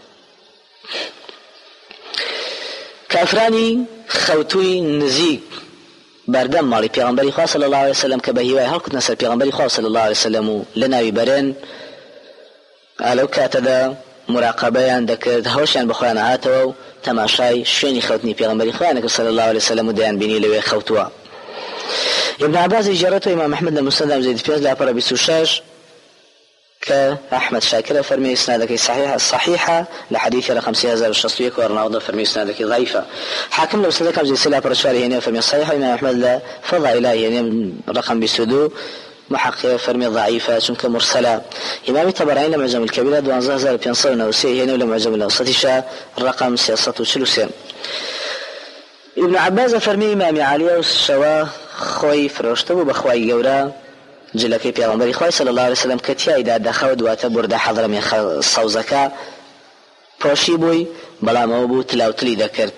کافرانی خەوتووی نزیک بەردەم ماڵی پێغەمبەری خوا صلی الله علیه وسلم کە بە هیوای هەڵکوتنە سەر پێغەمبەری خوا صلی الله علیه وسلم و لە ناوی بەرێن ئالەو کاتەدا مراقەبەیان دەکرد هەوشیان بەخۆیان هاتەوە و تەماشای شوێنی خەوتنی پێغەمبەری خوایان کرد صلی الله علیه وسلم و دەیان بینی لەوێ خەوتووە. ابن عباس جرته امام احمد المسند زيد في لا بیست و شش كأحمد شاكر فرمي إسنادك صحيحة صحيحة لحديث رقم سي هزار وشصت ويك ورناوضة فرمي إسنادك ضعيفة. حاكم لو سلك زي سلا برشاري هنا فرمي صحيحة إمام أحمد لا فضع إلهي هنا رقم بسدو محقق فرمي ضعيفة شنك مرسلة. إمام الطبراني لمعجم الكبيرة دوانزة هزار بينصر نوسي هنا ولمعجم الأوسط رقم سياسة وشلوسين. ابن عباس فرمي إمام علي وشوا خوي فرشتو بخواي جورا جلكي پیغمبر خوای صلی الله علیه وسلم کتیای دا دخو دواته برده حضرمی صوزکا پوشی بوی بلا مو بو تلاوتلی دکرد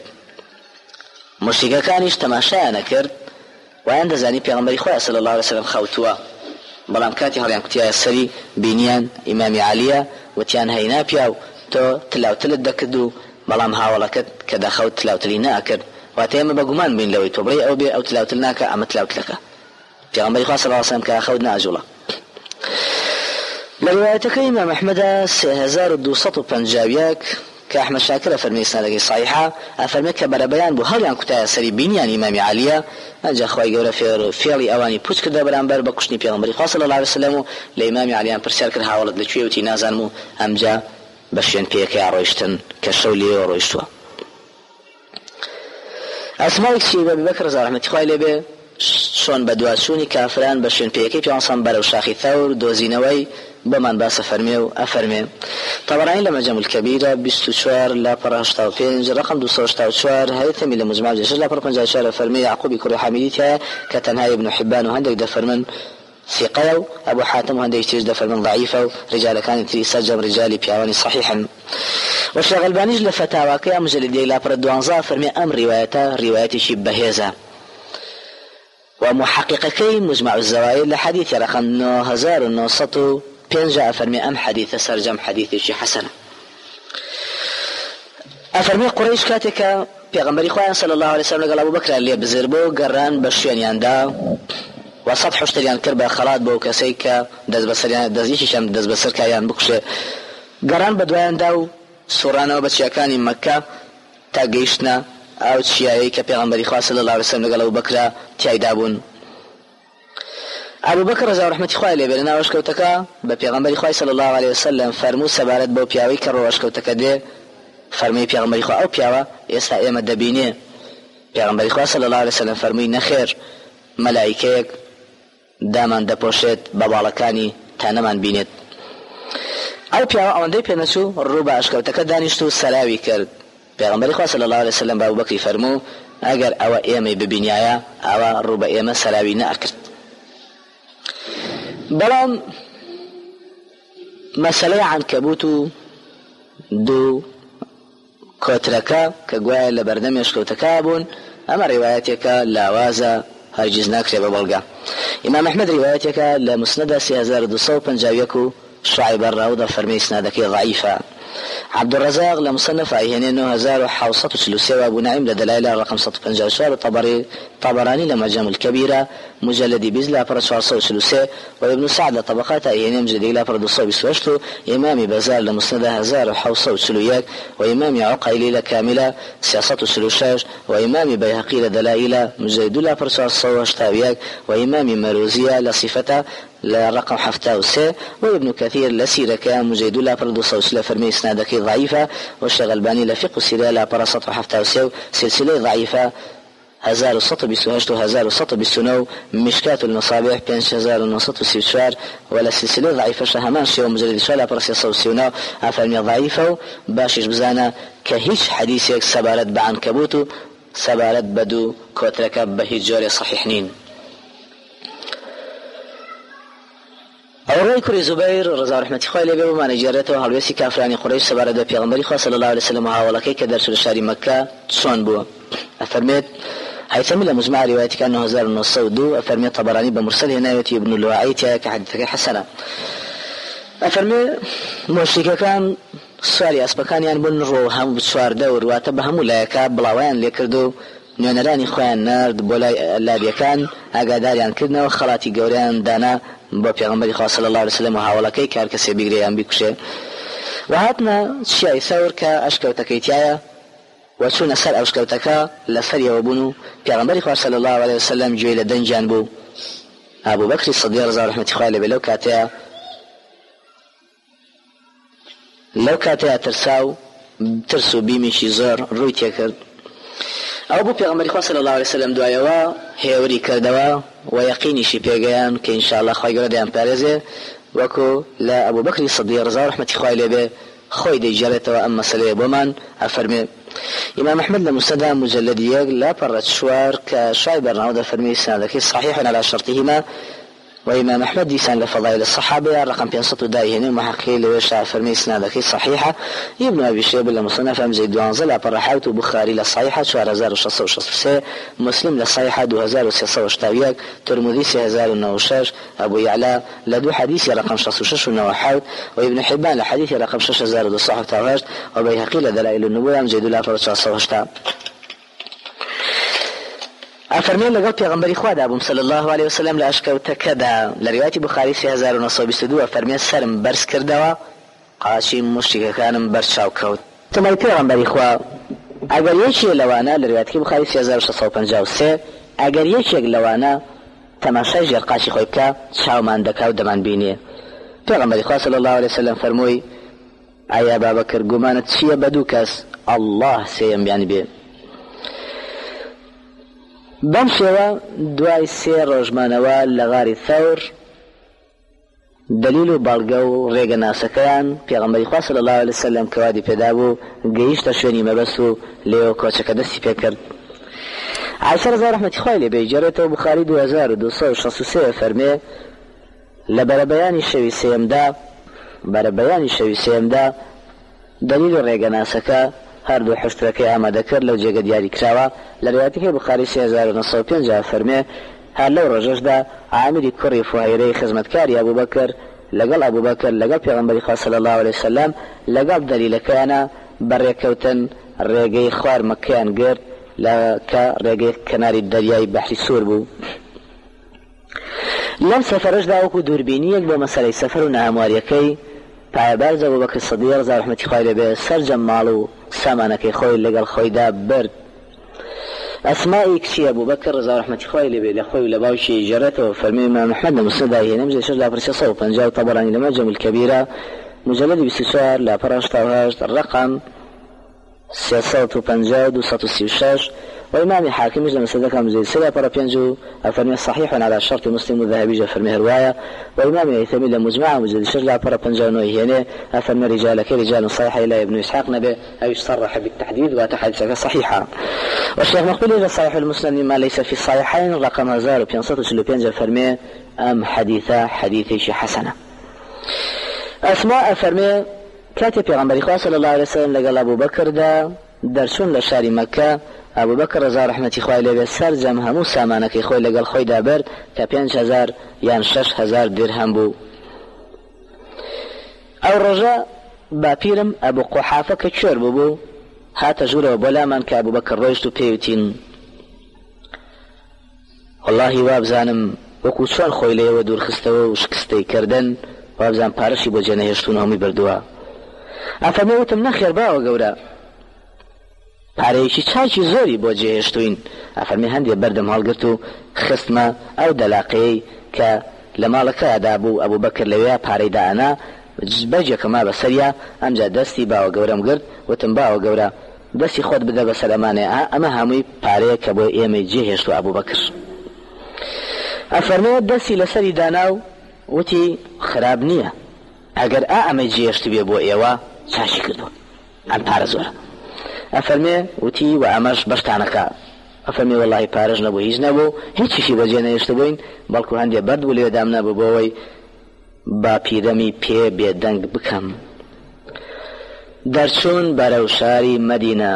مشرکانیش تماشا نکرد و اند زانی پیغمبر خوای صلی الله علیه وسلم خوتوا بەڵام کاتی هەڵیان کوتیایە سەری بینیان ئیمامی عالیە وتیان هەینا پیاو تۆ تلاوتلت دەکرد و بەڵام هاوڵەکەت کە دەخەوت تلاوتلی ناکرد واتە ئێمە بەگومان بین لەوەی تۆ بڵێ ئەو بێ ئەو تلاوتل ناکە ئەمە تلاوتلەکە پێغەمبەری خوا صلی الله علیه و سلم کە خەوت ناجوڵە. لە ڕوايەتەکەی ئیمام ئەحمەد سێ هەزار و دووسەد و پەنجا و یەک کە ئەحمەد شاکر ئەفەرمێ ئیسنادەکەی صحیحە ئەفەرمێت کە بەرەبەیان بوو هەڵیان کوتایە سەری بینیان ئیمامی عالیە ئەنجا خوای گەورە فێڵی ئەوانی پوچ کردە بەرامبەر بە کوشتنی پێغەمبەری خوا صلی الله علیه و سلم و لە ئیمامی عالیان پرسیار کرد هاوڵت لەکوێ وتی نازانم و ئەمجا بە شوێن پێیەکەی ڕۆیشتن کە شەو لێوە ڕۆیشتووە. ئەسمای کچی ئەبی بەکر ڕەضا ڕەحمەتی خوای لێ بێ چۆن بە دواتچوونی کافران بە شوێن پێیەکەی پێغەمبەر بەرەو شاخی ثەور دۆزینەوەی بەمان باسە فەرمێ و ئەفەرمێ طبراني لە مەجەم الکەبیرە بیست و چوار لاپەڕ هەشتا و پێنج ڕقم دووسەد و هەشتا و چوار هەیثەمی لە مجموع جەشە لاپەڕ پەنجا و چوار ئەفەرمێ یعقوبی کوڕی حەمیدی تایە کە تەنها ابن حبان و هەندێک دەفەرمن ثقة و أبو حاتم وهندي تيج دفر من ضعيفة رجال كانت سجم رجال بيواني صحيحا والشيخ الباني لفتاوى كي مجلدي لا بردوانزا فرمي أم روايته رواية شي بهيزة ومحققكي مجمع الزوائر لحديث رقم نو هزار نو سطو بينجا فرمي أم حديث سرجم حديث شي حسنة أفرمي قريش كاتك پیغمبری خواه صلی الله علیه وسلم لقال ابو بکر اللي بزربو قران بشوين دا وسط حشتريان كربا خلات بو كسيكا دز بسريان دز يشم دز بسر كيان بكشه قران بدوان داو سورانا وبچياكاني مكة تا گيشنا او تشياي كپیغمبری خواه صلی الله علیه وسلم لقال ابو بکر تياي دابون ابو بکر رضا رحمت خواه لي برنا وشكوتكا بپیغمبری خواه صلی الله علیه وسلم فرمو سبارت بو پیاوي کرو وشكوتكا دي فرمي پیغمبری خواه او پیاوه ئێستا ئێمە دەبینێ پێغەمبەری خوا صلی الله علیه وسلم فەرمووی نەخێر مەلایکەیەک دامان دەپۆشێت بە باڵەکانی تا نەمان بینێت. ئەو پیاوە ئەوەندەی پێنەچوو ڕوو بە ئاشکەوتەکە دانیشت و سەلاوی کرد. پێغەمبەری خوا صلی الله علیه وسلم بە ئەبوبەکری فەرموو ئەگەر ئەوە ئێمەی ببینایە ئەوە ڕوو بە ئێمە سەلاوی نەئەکرد. بەڵام مەسەلەی عنکەبوت و دوو كوتركا كقوايا لبردم يشكوتكا بون اما رواياتك لاوازا هرجز ناكري ببلغا. امام احمد رواياتك لمسند سي هزار دوسو بنجاويكو شعيب الراوضة فرمي اسنادك ضعيفة. عبد الرزاق لمصنف عيهنين هزار وحوصة سلوسي وابو نعيم لدلائل رقم صد بنجاوشار طبري طبراني لمجام الكبيرة مجلد بيزلا فرشوار صو سلوسي وابن سعد لطبقات عيهنين مجلد لا فردوصو بسوشتو امامي بزار لمسند هزار وحوصة سلوياك وامامي عقيلي لكاملة سياسة سلوشاش وامامي بيهقي لدلائل مجلد لا فرشوار صو اشتاوياك وامامي مروزية لصفته لرقم حفتة وسي وابن كثير لسيرك مجيد لا فرد صوص لفرمي اسنادك ضعيفة والشيخ الباني لفقه سيرة لا برصة حفتة وسي سلسلة ضعيفة هزار السطو بسوهشت وهزار السطو بسنو مشكات المصابيح بينش هزار النصط وسيوشار ولا سلسلة ضعيفة شهمان شيء ومجرد شوال برصة صوصيونا أفرمي ضعيفة باشش بزانا كهيش حديثك سبارت بعنكبوتو سبارت بدو كوترك بهي جوري صحيحنين. أوروي كري زبير رضا رحمة خواه لبه وما نجارته هلوسي كافراني قريش سبارة دو پیغمبری خواه صلى الله عليه وسلم وحاولكي كدرس لشاري مكة تسون بو أفرميت هيثم لمجمع روايتك أنه هزار النص ودو أفرميت طبراني بمرسل هنايتي ابن الواعيتي كحديثك حسنة. أفرميت موشيكا كان سواري أسبكان يعني بن رو هم بسوار دور واتبهم ولايكا بلاوان ليكردو نوێنەرانی خۆیان نرد بۆ لای لابیەکان ئاگاداریان کردنەوە خەڵاتی گەورەیان دانا بۆ پێغەمبەری خوا صلی الله علیه وسلم و هاوڵەکەی کار کەسێ بیگرێیان بیکوشێ و هاتنە چیای ثەور کە ئەشکەوتەکەی تایە و چوونە سەر ئەشکەوتەکە لەسەریەوە بوون و پێغەمبەری خوا صلی الله علیه وسلم گوێی لە دەنجیان بوو. ئەبوو بەکری سیدیق ڕضا ڕەحمەتی خوای لێبێ لەو کاتەیە لەو کاتەیە ترسا و ترس و بیمیشی زۆر ڕووی تێکرد. او بو پیغمبر خدا صلی الله علیه وسلم دوایەوە هێوری کردەوە و یەقینیشی پێگەیان کە ئینشاءالله خوای گەورە دەیان پارێزێ وەکو لە ئەبوو بەکری سیدیق ڕضا ڕەحمەتی خوای لێبێ خۆی دەیگێڕێتەوە ئەم مەسەلەیە بۆمان ئەفەرمێ. ئیمام ئەحمەد لە موسەدا مجلد یەک لاپەڕە چوار کە شای بەرناو دەفەرمێ سەنەدەکەی صحیح على شرطهما وإمام أحمد ديسان لفضائل الصحابة رقم بينصت دايهن محققين لويشتع فرمي سنادك صحيحة ابن أبي شيبة لمصنف أم زيد وانزل أبرحاوت وبخاري للصحيحة شوار هزار وشصة وشصة مسلم للصحيحة دو هزار وسيصة وشتاوياك ترمذي سي هزار ونوشاش أبو يعلى لدو حديث رقم شصة وشش ونوحاوت وابن حبان لحديث رقم شش هزار ودو صحة وتاوهاش وبيهقي لدلائل النبوة أم زيد الله فرشة وشتا أفرمي لقل پیغمبری خوا دا ابو صلی الله علیه وسلم لاشکوت کدا لروایت بخاری سه هزار و نهصد و بیست و دو أفرمي سرم برس کردوا قاشی مشتیک کانم برس چاو کوت تمای پیغمبری خوا اگر یکی لوانا لروایت بخاری سه هزار و شصت و پنجاه و سه اگر یکی لوانا تماشای جر قاشی خوی بکا چاو من دکاو دمان بینی پیغمبری خوا صلی الله علیه وسلم فرموی ای ابا بکر گمانت چیه بدو کس الله سیم بیان بی بەم شێوە دوای سێ ڕۆژمانەوە لە غاری ثەور دلیل و بەڵگە و ڕێگە ناسەکەیان پێغەمبەری خوا صلی الله علیه وسلم کەوادی پێدا بوو گەیشتە شوێنی مەبەست و لێەوە کۆچەکە دەستی پێکرد. عایشە ڕەزا ڕەحمەتی خوای لێ بێ جێڕێتەوە بوخاری دو هزار و دووسەد و شەست و سێ فەرمێ لە بەرەبەیانی شەوی سێمدا بەرەبەیانی شەوی سێمدا دلیل و ڕێگە ناسەکە هەردوو حشتەکەی ئامادەکرد لەو جێگە دیاری کراوە لە ڕێواتەکەی بوخاری سێ هزار و نەسەد و پێنج فەرمێ هەر لەو ڕۆژەشدا عامری کوڕی فوهەیرەی خزمەتکاری ئەبوبەکر لەگەڵ ئەبوبەکر لەگەڵ پێغەمبەری خوا صلی الله علیه وسلم لەگەڵ دەلیلەکەیانە بەڕێکەوتن ڕێگەی خوار مەکەیان گرت لە کە ڕێگەی کەناری دەریای بەحری سوور بوو. لەم سەفەرەشدا وەکو دووربینیەک بۆ مەسەلەی سەفەر و نەهامواریەکەی پایەبەرز ئەبوبەکر سیدیق ڕەضا ڕەحمەتی خوای لێ بێ سەرجەم ماڵ و سامانەکەی خۆی لەگەڵ خۆیدا برد. ئەسمای کچی ئەبوبەکر ڕەضا ڕەحمەتی خوای لێ بێ لە خۆی و لە باوکی ژێڕێتەوە فەرمی ئیمام ئەحمەد لە موسنەدا هێنم جێ شەش لا پرسە سەد و پەنجا و تەبەرانی لە مەعجەم الکەبیرە مجلدی بیست و چوار لا پەڕ هەشتا و هەشت ڕقم سێسەد و پەنجا و دووسەد و سی و شەش وإمام حاكم جل مسدك مزيد سلا برا بينجو أفرمي صحيح على شرط مسلم الذهبي جا فرمي رواية وإمام الهيثمي لمجمع مزيد شجلة برا بينجو نوي هنا أفرمي رجالك رجال صحيح إلى ابن إسحاق نبي أو يصرح بالتحديد وتحديثك صحيحة والشيخ مقبل إذا صحيح المسلم ما ليس في الصحيحين رقم هزار وبينصت وشلو بينجو فرمي أم حديثة حديثي حسنة أسماء فرمي كاتب پیغمبر خدا صلى الله عليه وسلم لقال أبو بكر دا درسون لشاري مكة أبو بكر رضا رحمتي خوای لێ بێ سەرجەم هەموو سامانەکەی خۆی لەگەڵ خۆیدا برد کە پێنج هەزار یان شەش هەزار درهم بوو. ئەو ڕۆژە باپیرم ئەبوو قوحافە کە کوێر بوو هاتە ژوورەوە بۆ لامان کە ئەبوو بەکر ڕۆیشت و پێوتین واللهی وابزانم وەکو چۆن خۆی لێەوە دوورخستەوە و شکستەی کردن وابزان پارەشی بۆ جێنەهێشتون هەمووی بردووە. ئەفەرمێ وتم نەخێر باوە گەورە پارەیەکی چاکی زۆری بۆ جێهێشتوین. ئەفەرمێ هەندێ بەردەم هەڵگرت و خستمە ئەو دەلاقەیەی کە لە ماڵەکەدا بوو ئەبوو بەکر لەوێ پارەی دانا بەجێکەما بەسەریا ئەمجا دەستی باوە گەورەم گرت وتم باوە گەورە دەستی خۆت بدە بەسەر ئەمانەیە ئەمە هەمووی پارەیە کە بۆ ئێمەی جێهێشت و ئەبوو بەکر. ئەفەرمێ دەستی لەسەری دانا و وتی خراب نییە ئەگەر ئا ئەمەی جێهێشت بێ بۆ ئێوە چاشی کردووە ئەم پارە زۆرە. ئەفەرمێ وتی و ئەمەش بەشتانەکە. ئەفەرمێ وەڵڵاهی پارەش نەبوو هیچ نەبوو هیچیشی بەجێ نەهێشت بووین بەڵکو هەندێک بەرد بوو لێ دام نەبوو بۆەوەی با پیرەمی پێ بێدەنگ بکەم. دەرچوون بەرەو شاری مەدینە.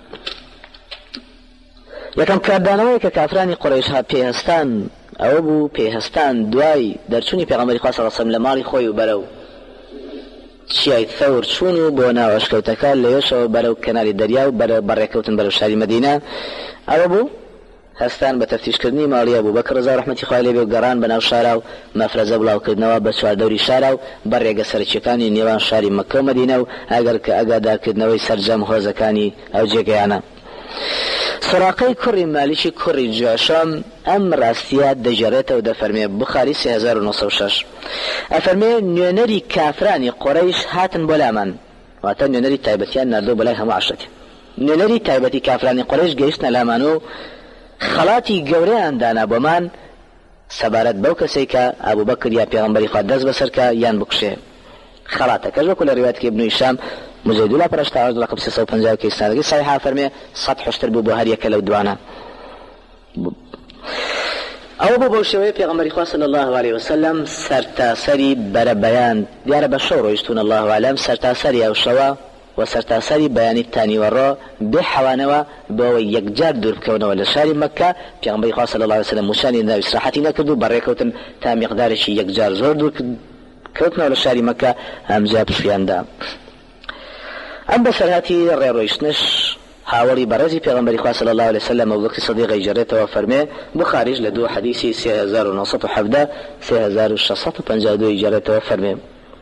یەکەم کاردانەوەی کە کافرانی قوڕەیشها پێهەستان ئەوە بوو پێهەستان دوای دەرچوونی پێغەمبەری خوا صلی الله علیه وسلم لە ماڵی خۆی و بەرەو چیای ثەور چوون و بۆ ناو ئەشکەوتەکە لەوێشەوە بەرەو کەناری دەریا و بەڕێکەوتن بەرەو شاری مەدینە. ئەوە بوو هەستان بە تەفتیشکردنی ماڵی ئەبوو بەکر ڕەضا ڕەحمەتی خوای لێ بێ و گەڕان بەناو شارا و مەفرەزە بڵاوکردنەوە بە چواردەوری شارا و بەڕێگە سەرچیەکانی نێوان شاری مەککە و مەدینە و ئەگەر کە ئەگادارکردنەوەی سەرجەم هۆزەکانی ئەو جێگەیانە. سراقەی کوڕی مالیکی کوڕی جاشەم ئەم ڕاستیە دەژێڕێتەوە دەفەرمێ بخاری سێ هەزار و نۆ سەد و شەش ئەفەرمێ نوێنەری کافرانی قوڕەیش هاتن بۆ لامان واتە نوێنەری تایبەتیان ناردۆ بەلای هەموو عەشرەتی. نوێنەری تایبەتی کافرانی قوڕەیش گەیشتنە لامان و خەڵاتی گەورەیان دانا بۆمان سەبارەت بەو کەسەی کە ئەبوو بەکر یا پێغەمبەری خوا دەست بەسەرکە یان بکوشێ. خەڵاتەکەش وەکو لە ڕیوایەتێکی ئیبن هیشام مجلد لا پرشتا رقم سێسەد و پەنجا کە ئیسنادەکەی صحیحە فەرمێ سەد حشتر بوو بۆ هەر یەکە لەو دوانە. ئەوە بۆ بەو شێوەیە پێغەمبەری خوا صلی الله علیه وسلم سەرتاسەری بەرەبەیان دیارە بە شەو ڕۆیشتون الله عالم سەرتاسەری ئەو شەوە و سەرتاسەری بەیانی تانیوەڕۆ بێ حەوانەوە بۆەوەی یەکجار دوور بکەونەوە لە شاری مەککە پێغەمبەری خوا صلی الله علیه وسلم موشانی ناوی سراحەتی نەکرد و بەڕێکەوتن تا میقدارێکی یەکجار زۆر دوور کەوتنەوە لە شاری مەککە ئەمجا پشیاندا. ئەم بەسەرهاتی ڕێڕۆیشتنش هاوڵی بەڕێزی پێغەمبەری خوا صلی الله علیه وسلم ئەبوبەکر سیدیق گەیجێڕێتەوە فەرمێ بخاریش لە دوو حەدیثی سێ هەزار و نۆسەد و حەڤدە سێ هەزار و شەشسەد و پەنجا و دوو گەیجێڕێتەوە فەرمێ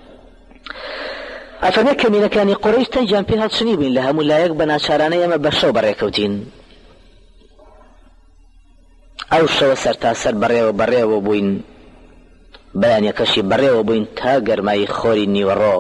ئەفەرمێ کەمینەکانی قوڕەیش تەنجیان پێ هاتشنی بووین لە هەموو لایەک بە ناچارانەی ئێمە بەشەو بەڕێکەوتین. ئەو شەوە سەرتاسەر بەڕێوە بەڕێوە بووین بەیانیەکەشی بەڕێوە بووین تا گەرمایی خۆری نیوەڕۆ.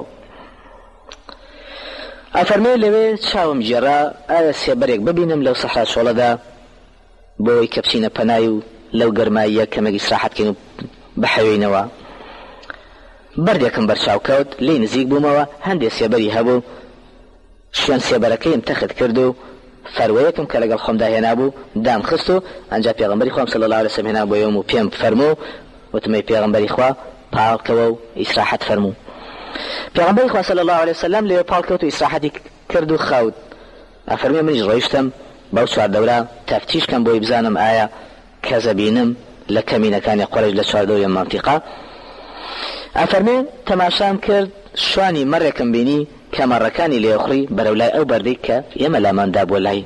ئەفەرمێ لەوێ چاوم گێڕا ئایا سێبەرێک ببینم لەو سەحرا چۆڵەدا بۆی کە بچینە پەنای و لەو گەرماییە کەمێکی سراحەتکەین و بەحەوێینەوە. بەردێکم بەرچاو کەوت لێی نزیک بوومەوە هەندێک سێبەری هەبوو شوێن سێبەرەکەیم تەخت کرد و فەروەیەکم کە لەگەڵ خۆمدا هێنا بوو دام خست و ئەنجا پێغەمبەری خوام صلی الله علیه وسلم هێنا بۆیەوە و پێم فەرموو وتمەی پێغەمبەری خوا پاڵکەوە و ئیسراحەت فەرموو. پێغەمبەری خوا صلی الله علیه وسلم لێ پاڵکەوت و ئیسراحەتی کرد و خەوت. ئەفەرمێ منیش ڕۆیشتم بەو چواردەورە تەفتیشکەم بۆی بزانم ئایا کەسە بینم لە کەمینەکانی قوڕەیش لە چواردەوری مانتیقا. ئەفەرمێ تەماشام کرد شوانی مەڕێکم بینی کە مەڕەکانی لێخڕی بەرەولای ئەو بەردەی کە ئێمە لاماندا بۆ لای.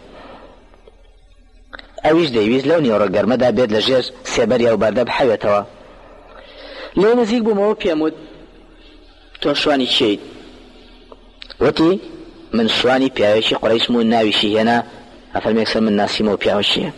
ئەویش دەیویست لەو نیوەڕۆ گەرمەدا بێت لە ژێر سێبەری ئەو بەردە بحەوێتەوە. لێ نزیک بوومەوە پێم وت تۆ شوانی چیت؟ وتی من شوانی پیاوێکی قوڕەیشم و ناویشی هێنا. ئەفەرمێ کەسە من ناسیمەوە پیاوەشیە.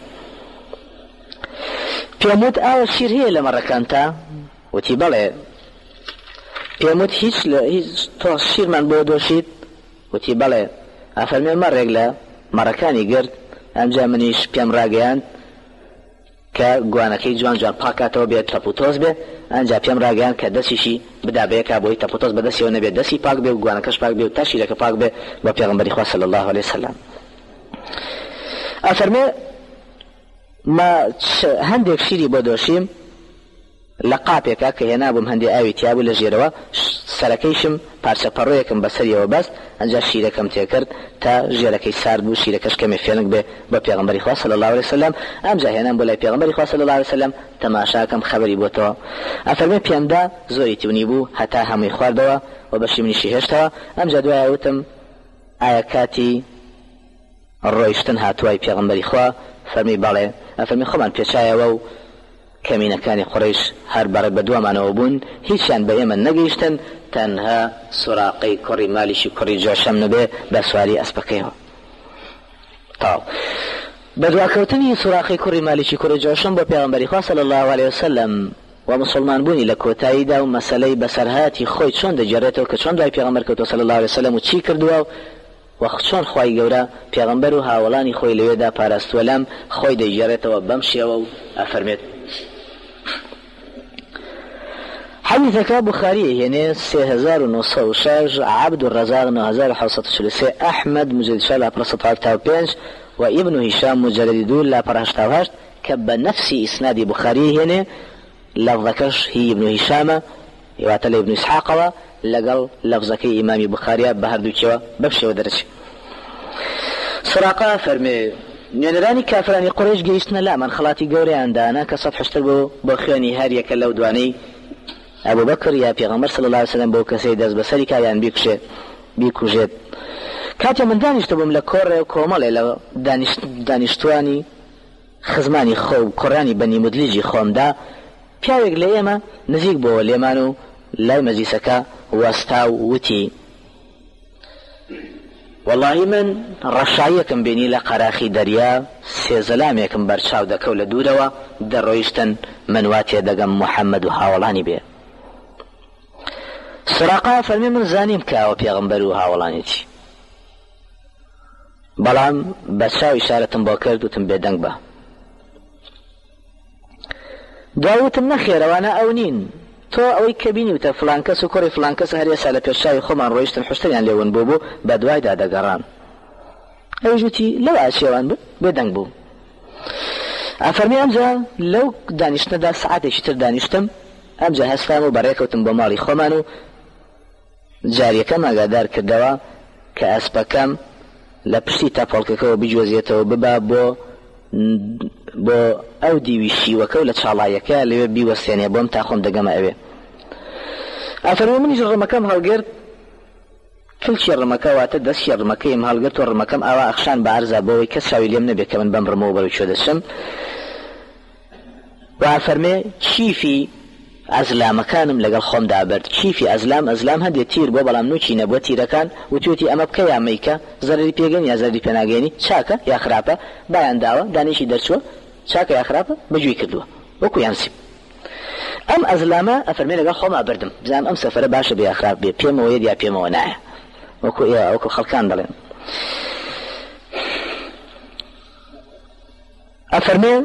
پێم وت ئاوە شیر هەیە لە مەڕەکانتا؟ وتی بەڵێ. پێم وت هیچ لە هیچ تۆ شیرمان بۆ دۆشیت؟ وتی بەڵێ. ئەفەرمێ مەڕێک لە مەڕەکانی گرت ئەمجا منیش پێم ڕاگەیاند کە گوانەکەی جوان جوان پاکاتەوە بێت تەپوتۆز بێ ئەنجا پێم ڕاگەیاند کە دەستیشی بدا بەیەکا بۆی تەپوتۆز بەدەستیەوە نەبێت دەستی پاک بێ و گوانەکەش پاک بێ و تا شیرەکە پاک بێ بە پێغەمبەری خوا صلی الله علیه وسلم. ئەفەرمێ ما هەندێک شیری بۆ دۆشیم لە قاپێکە کە هێنابووم هەندێک ئاوی تیابوو لە ژێرەوە سەرەکەیشم پارچە پەڕۆیەکم بەسەریەوە بەست ئەنجا شیرەکەم تێکرد تا ژێرەکەی سارد بوو شیرەکەش کەمێ فێنک بێ بە پێغەمبەری خوا صلی الله علیه وسلم. ئەمجا هێنام بۆ لای پێغەمبەری خوا صلی الله علیه وسلم تەماشاکەم خەبەری بۆتەوە. ئەفەرمێ پێمدا زۆری تونی بوو هەتا هەمووی خواردەوە و بەشی منیشی هێشتەوە. ئەمجا دوای وتم ئایا کاتی ڕۆیشتن هاتووای پێغەمبەری خوا؟ فەرمی بەڵێ. ئەفەرمی خۆمان پێچایەوە و کەمینەکانی قوڕەیش هەر بەڕێ بە دوامانەوە بوون هیچیان بە ئێمە نەگەیشتن تەنها سوراقەی کوڕی مالیشی کوڕی جۆشەم نەبێ بە سواری ئەسپەکەیەوە. تاو بە دواکەوتنی سوراقەی کوڕی مالیشی کوڕی جۆشەم بۆ پێغەمبەری خوا صلی الله علیه وسلم و مسلمان بوونی لە کۆتاییدا و مەسەلەی بەسەرهاتی خۆی چۆن دەجێڕێتەوە کە چۆن دوای پێغەمبەر کەوتەوە صلی الله علیه وسلم و چی کردووە و چۆن خوای گەورە پێغەمبەر و هاوڵانی خۆی لەوێدا پاراستووە لەم خۆی دەیجێڕێتەوە بەم شێوە و ئەفەرمێت. حديثك بخاري يعني سه هزار ونص وشاج عبد الرزاق نو هزار حوصة شلسة أحمد مجلد شالا برصة عبتاو بينج وابن هشام مجلد دول لا برهشتاو هشت كب نفسي إسناد بخاري يعني لفظكش هي ابن هشام يواتل ابن إسحاق لقل لفظك إمام بخاري بهردو كوا ببشي ودرش سراقا فرمي نێنەرانی کافرانی قڕێش گەیشتنە لامان خەڵاتی گەورەیان دانا کە سەد حشتر بۆ بۆ خوێنی هەر یەکە لەو دوانەی ئەبوو بەکر یا پێغەمبەر صلی الله علیه وسلم بۆ کەسەی دەست بەسەری کایان بیکوژێت بیکوژێت. کاتێ من دانیشتە بووم لە کۆڕێ و کۆمەڵێ لە دانیشتوانی خزمانی خۆ و کوڕانی بەنی مدلیجی خۆمدا پیاوێک لە ئێمە نزیک بۆەوە لێمان و لای مەجلیسەکە وەستا و وتی والله من ڕەشاییەکم بینی لە قەراخی دەریا سێزەلامێکم بەرچاو دەکەوت لە دوورەوە دەڕۆیشتن من وا تێدەگەم محەممەد و هاوڵانی بێ. سراقا فەرمی من زانیم کە ئەوە پێغەمبەر و هاوڵانێتی بەڵام بە چاو ئیشارەتم بۆ کرد وتم بێدەنگ بە. دوایوتم نەخێرەوانە ئەو نین تۆ ئەوەی کە بینی وتە فلان کەس و کوڕی فلان کەس هەر ئێستا لە پێشاوی خۆمان ڕۆیشتن حشتیان لێون بوو بوو بە دوایدا دەگەڕان. ئەویش وتی لەو ئاچێوان بێدەنگ بوو. ئەفەرمی ئەمجا لەو دانیشتنەدا سعاتێکی تر دانیشتم ئەمجا هەستام و بەڕێکەوتم بۆ ماڵی خۆمان و جاریەکەم ئاگادار کردەوە کە ئەسپەکەم لە پشتی تاپۆڵکەکەەوە بجوێزێتەوە ببا بۆ بۆ ئەو دیوی شیوەکە و لە چاڵایەکە لەوێ بیوەستێنێ بۆم تا خۆم دەگەمە ئەوێ. ئەفەرمی منیش ڕمەکەم هەڵگرت کلچی ڕمەکە واتە دەستی ڕمەکەیم هەڵگرت و ڕمەکەم ئاوا ئەخشان بە ئارزا بۆەوەی کەس چاوی لێم نەبێت کە من بەم ڕمەوە بەرەو دەچم. و ئەفەرمێ چیفی ئەزلامەکانم لەگەڵ خۆمدا بەرد. چیفی ئەزلام ئەزلام هەندێک تیر بۆ بەڵام نوچی نەبووە تیرەکان وتوێتی ئەمە بکە یا مەیکە زەرری پێگەن یا زەرری پێناگەێنی چاکە یا خراپە بایان داوە دانیشی دەرچووە چاکە یا خراپە بەگوێی کردووە وەکو یانسیب. ئەم ئەزلامە ئەفەرمێ لەگەڵ خۆما بردم بزانم ئەم سەفەرە باشە بێ یا خراپ بێ پێمەوە یا پێمەوە نایە وەکو وەکو خەڵکان دەڵێن. ئەفەرمێ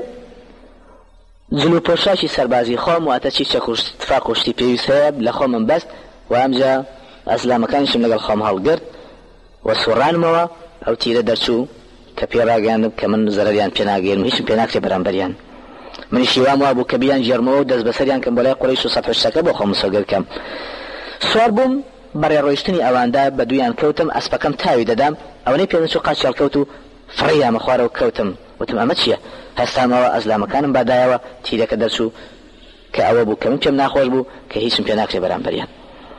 جلو پۆشاکی سەربازی خۆم واتە چی چەکوشتفا کوشتی پێویست هەیە لە خۆمم بەست و ئەمجا ئەزلامەکانیشم لەگەڵ خۆم هەڵگرت و سوڕانمەوە ئەو تیرە دەرچوو کە پێڕاگەیاندم کە من زەرەریان پێناگەێنم هیچم پێ ناکرێ بەرامبەریان. منیشی وام وا بوو کە بیان ژێرمەوە و دەست بەسەریان کەم بۆ لای قوڕیش و سەد حشتەکە بۆ خۆم سۆگەر کەم. سوار بووم بەڕێ ڕۆیشتنی ئەواندا بە دویان کەوتم ئەسپەکەم تاوی دەدام ئەوەی پێنەچوو قاچیاڵ کەوت و فڕیامە خوارەوە کەوتم وتم ئەمە چییە؟ هەستامەوە ئەزلامەکانم بادایەوە تیرەکە دەرچوو کە ئەوە بوو کە من پێم ناخۆش بوو کە هیچم پێ ناکرێ بەرامبەریان.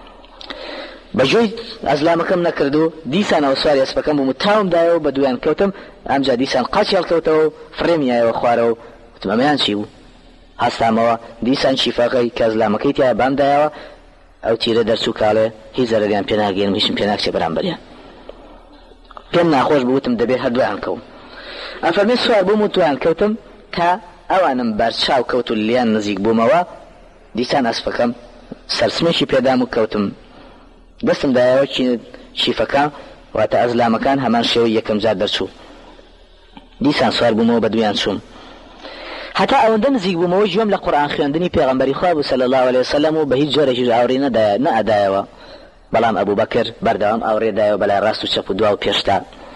بەجۆی ئەزلامەکەم نەکرد و دیسانەوە سواری ئەسپەکەم بووم و تاوم دایەوە بە دویان کەوتم ئەمجا دیسان قاچیاڵ کەوتەوە و فڕێمیایەوە خوارەوە وتم ئەمەیان چی بوو؟ هەستامەوە دیسان شیفەکەی کە ئەزلامەکەی تیا بام دایەوە ئەو تیرە دەرچوو کاڵێ هیچ زەرەریان پێ ناگەێنم هیچم پێ ناکرێ بەرامبەریان. پێم ناخۆش بووتم دەبێت هەردوویان کەوم. ئەفەرمێ سوار بووم و دویان کەوتم کە ئەوانم بەرچاو کەوت و لیان نزیک بوومەوە دیسان ئەسپەکەم سەرسمێکی پێدام و کەوتم دەستم دایەوە شیفەکە واتە ئەزلامەکان هەمان شێوەی یەکەم جار دەرچوو. دیسان سوار بوومەوە بە دویان چووم هەتا ئەوەندە نزیک بوومەوە گوێم لە قورئان خوێندنی پێغەمبەری خوا بوو صلی الله علیه وسلم و بە هیچ جۆرێکیش ئاوڕێ نەئەدایەوە بەڵام ئەبوو بەکر بەردەوام ئاوڕێدایەوە بەلای ڕاست و چەپ و دوا و پێشتا.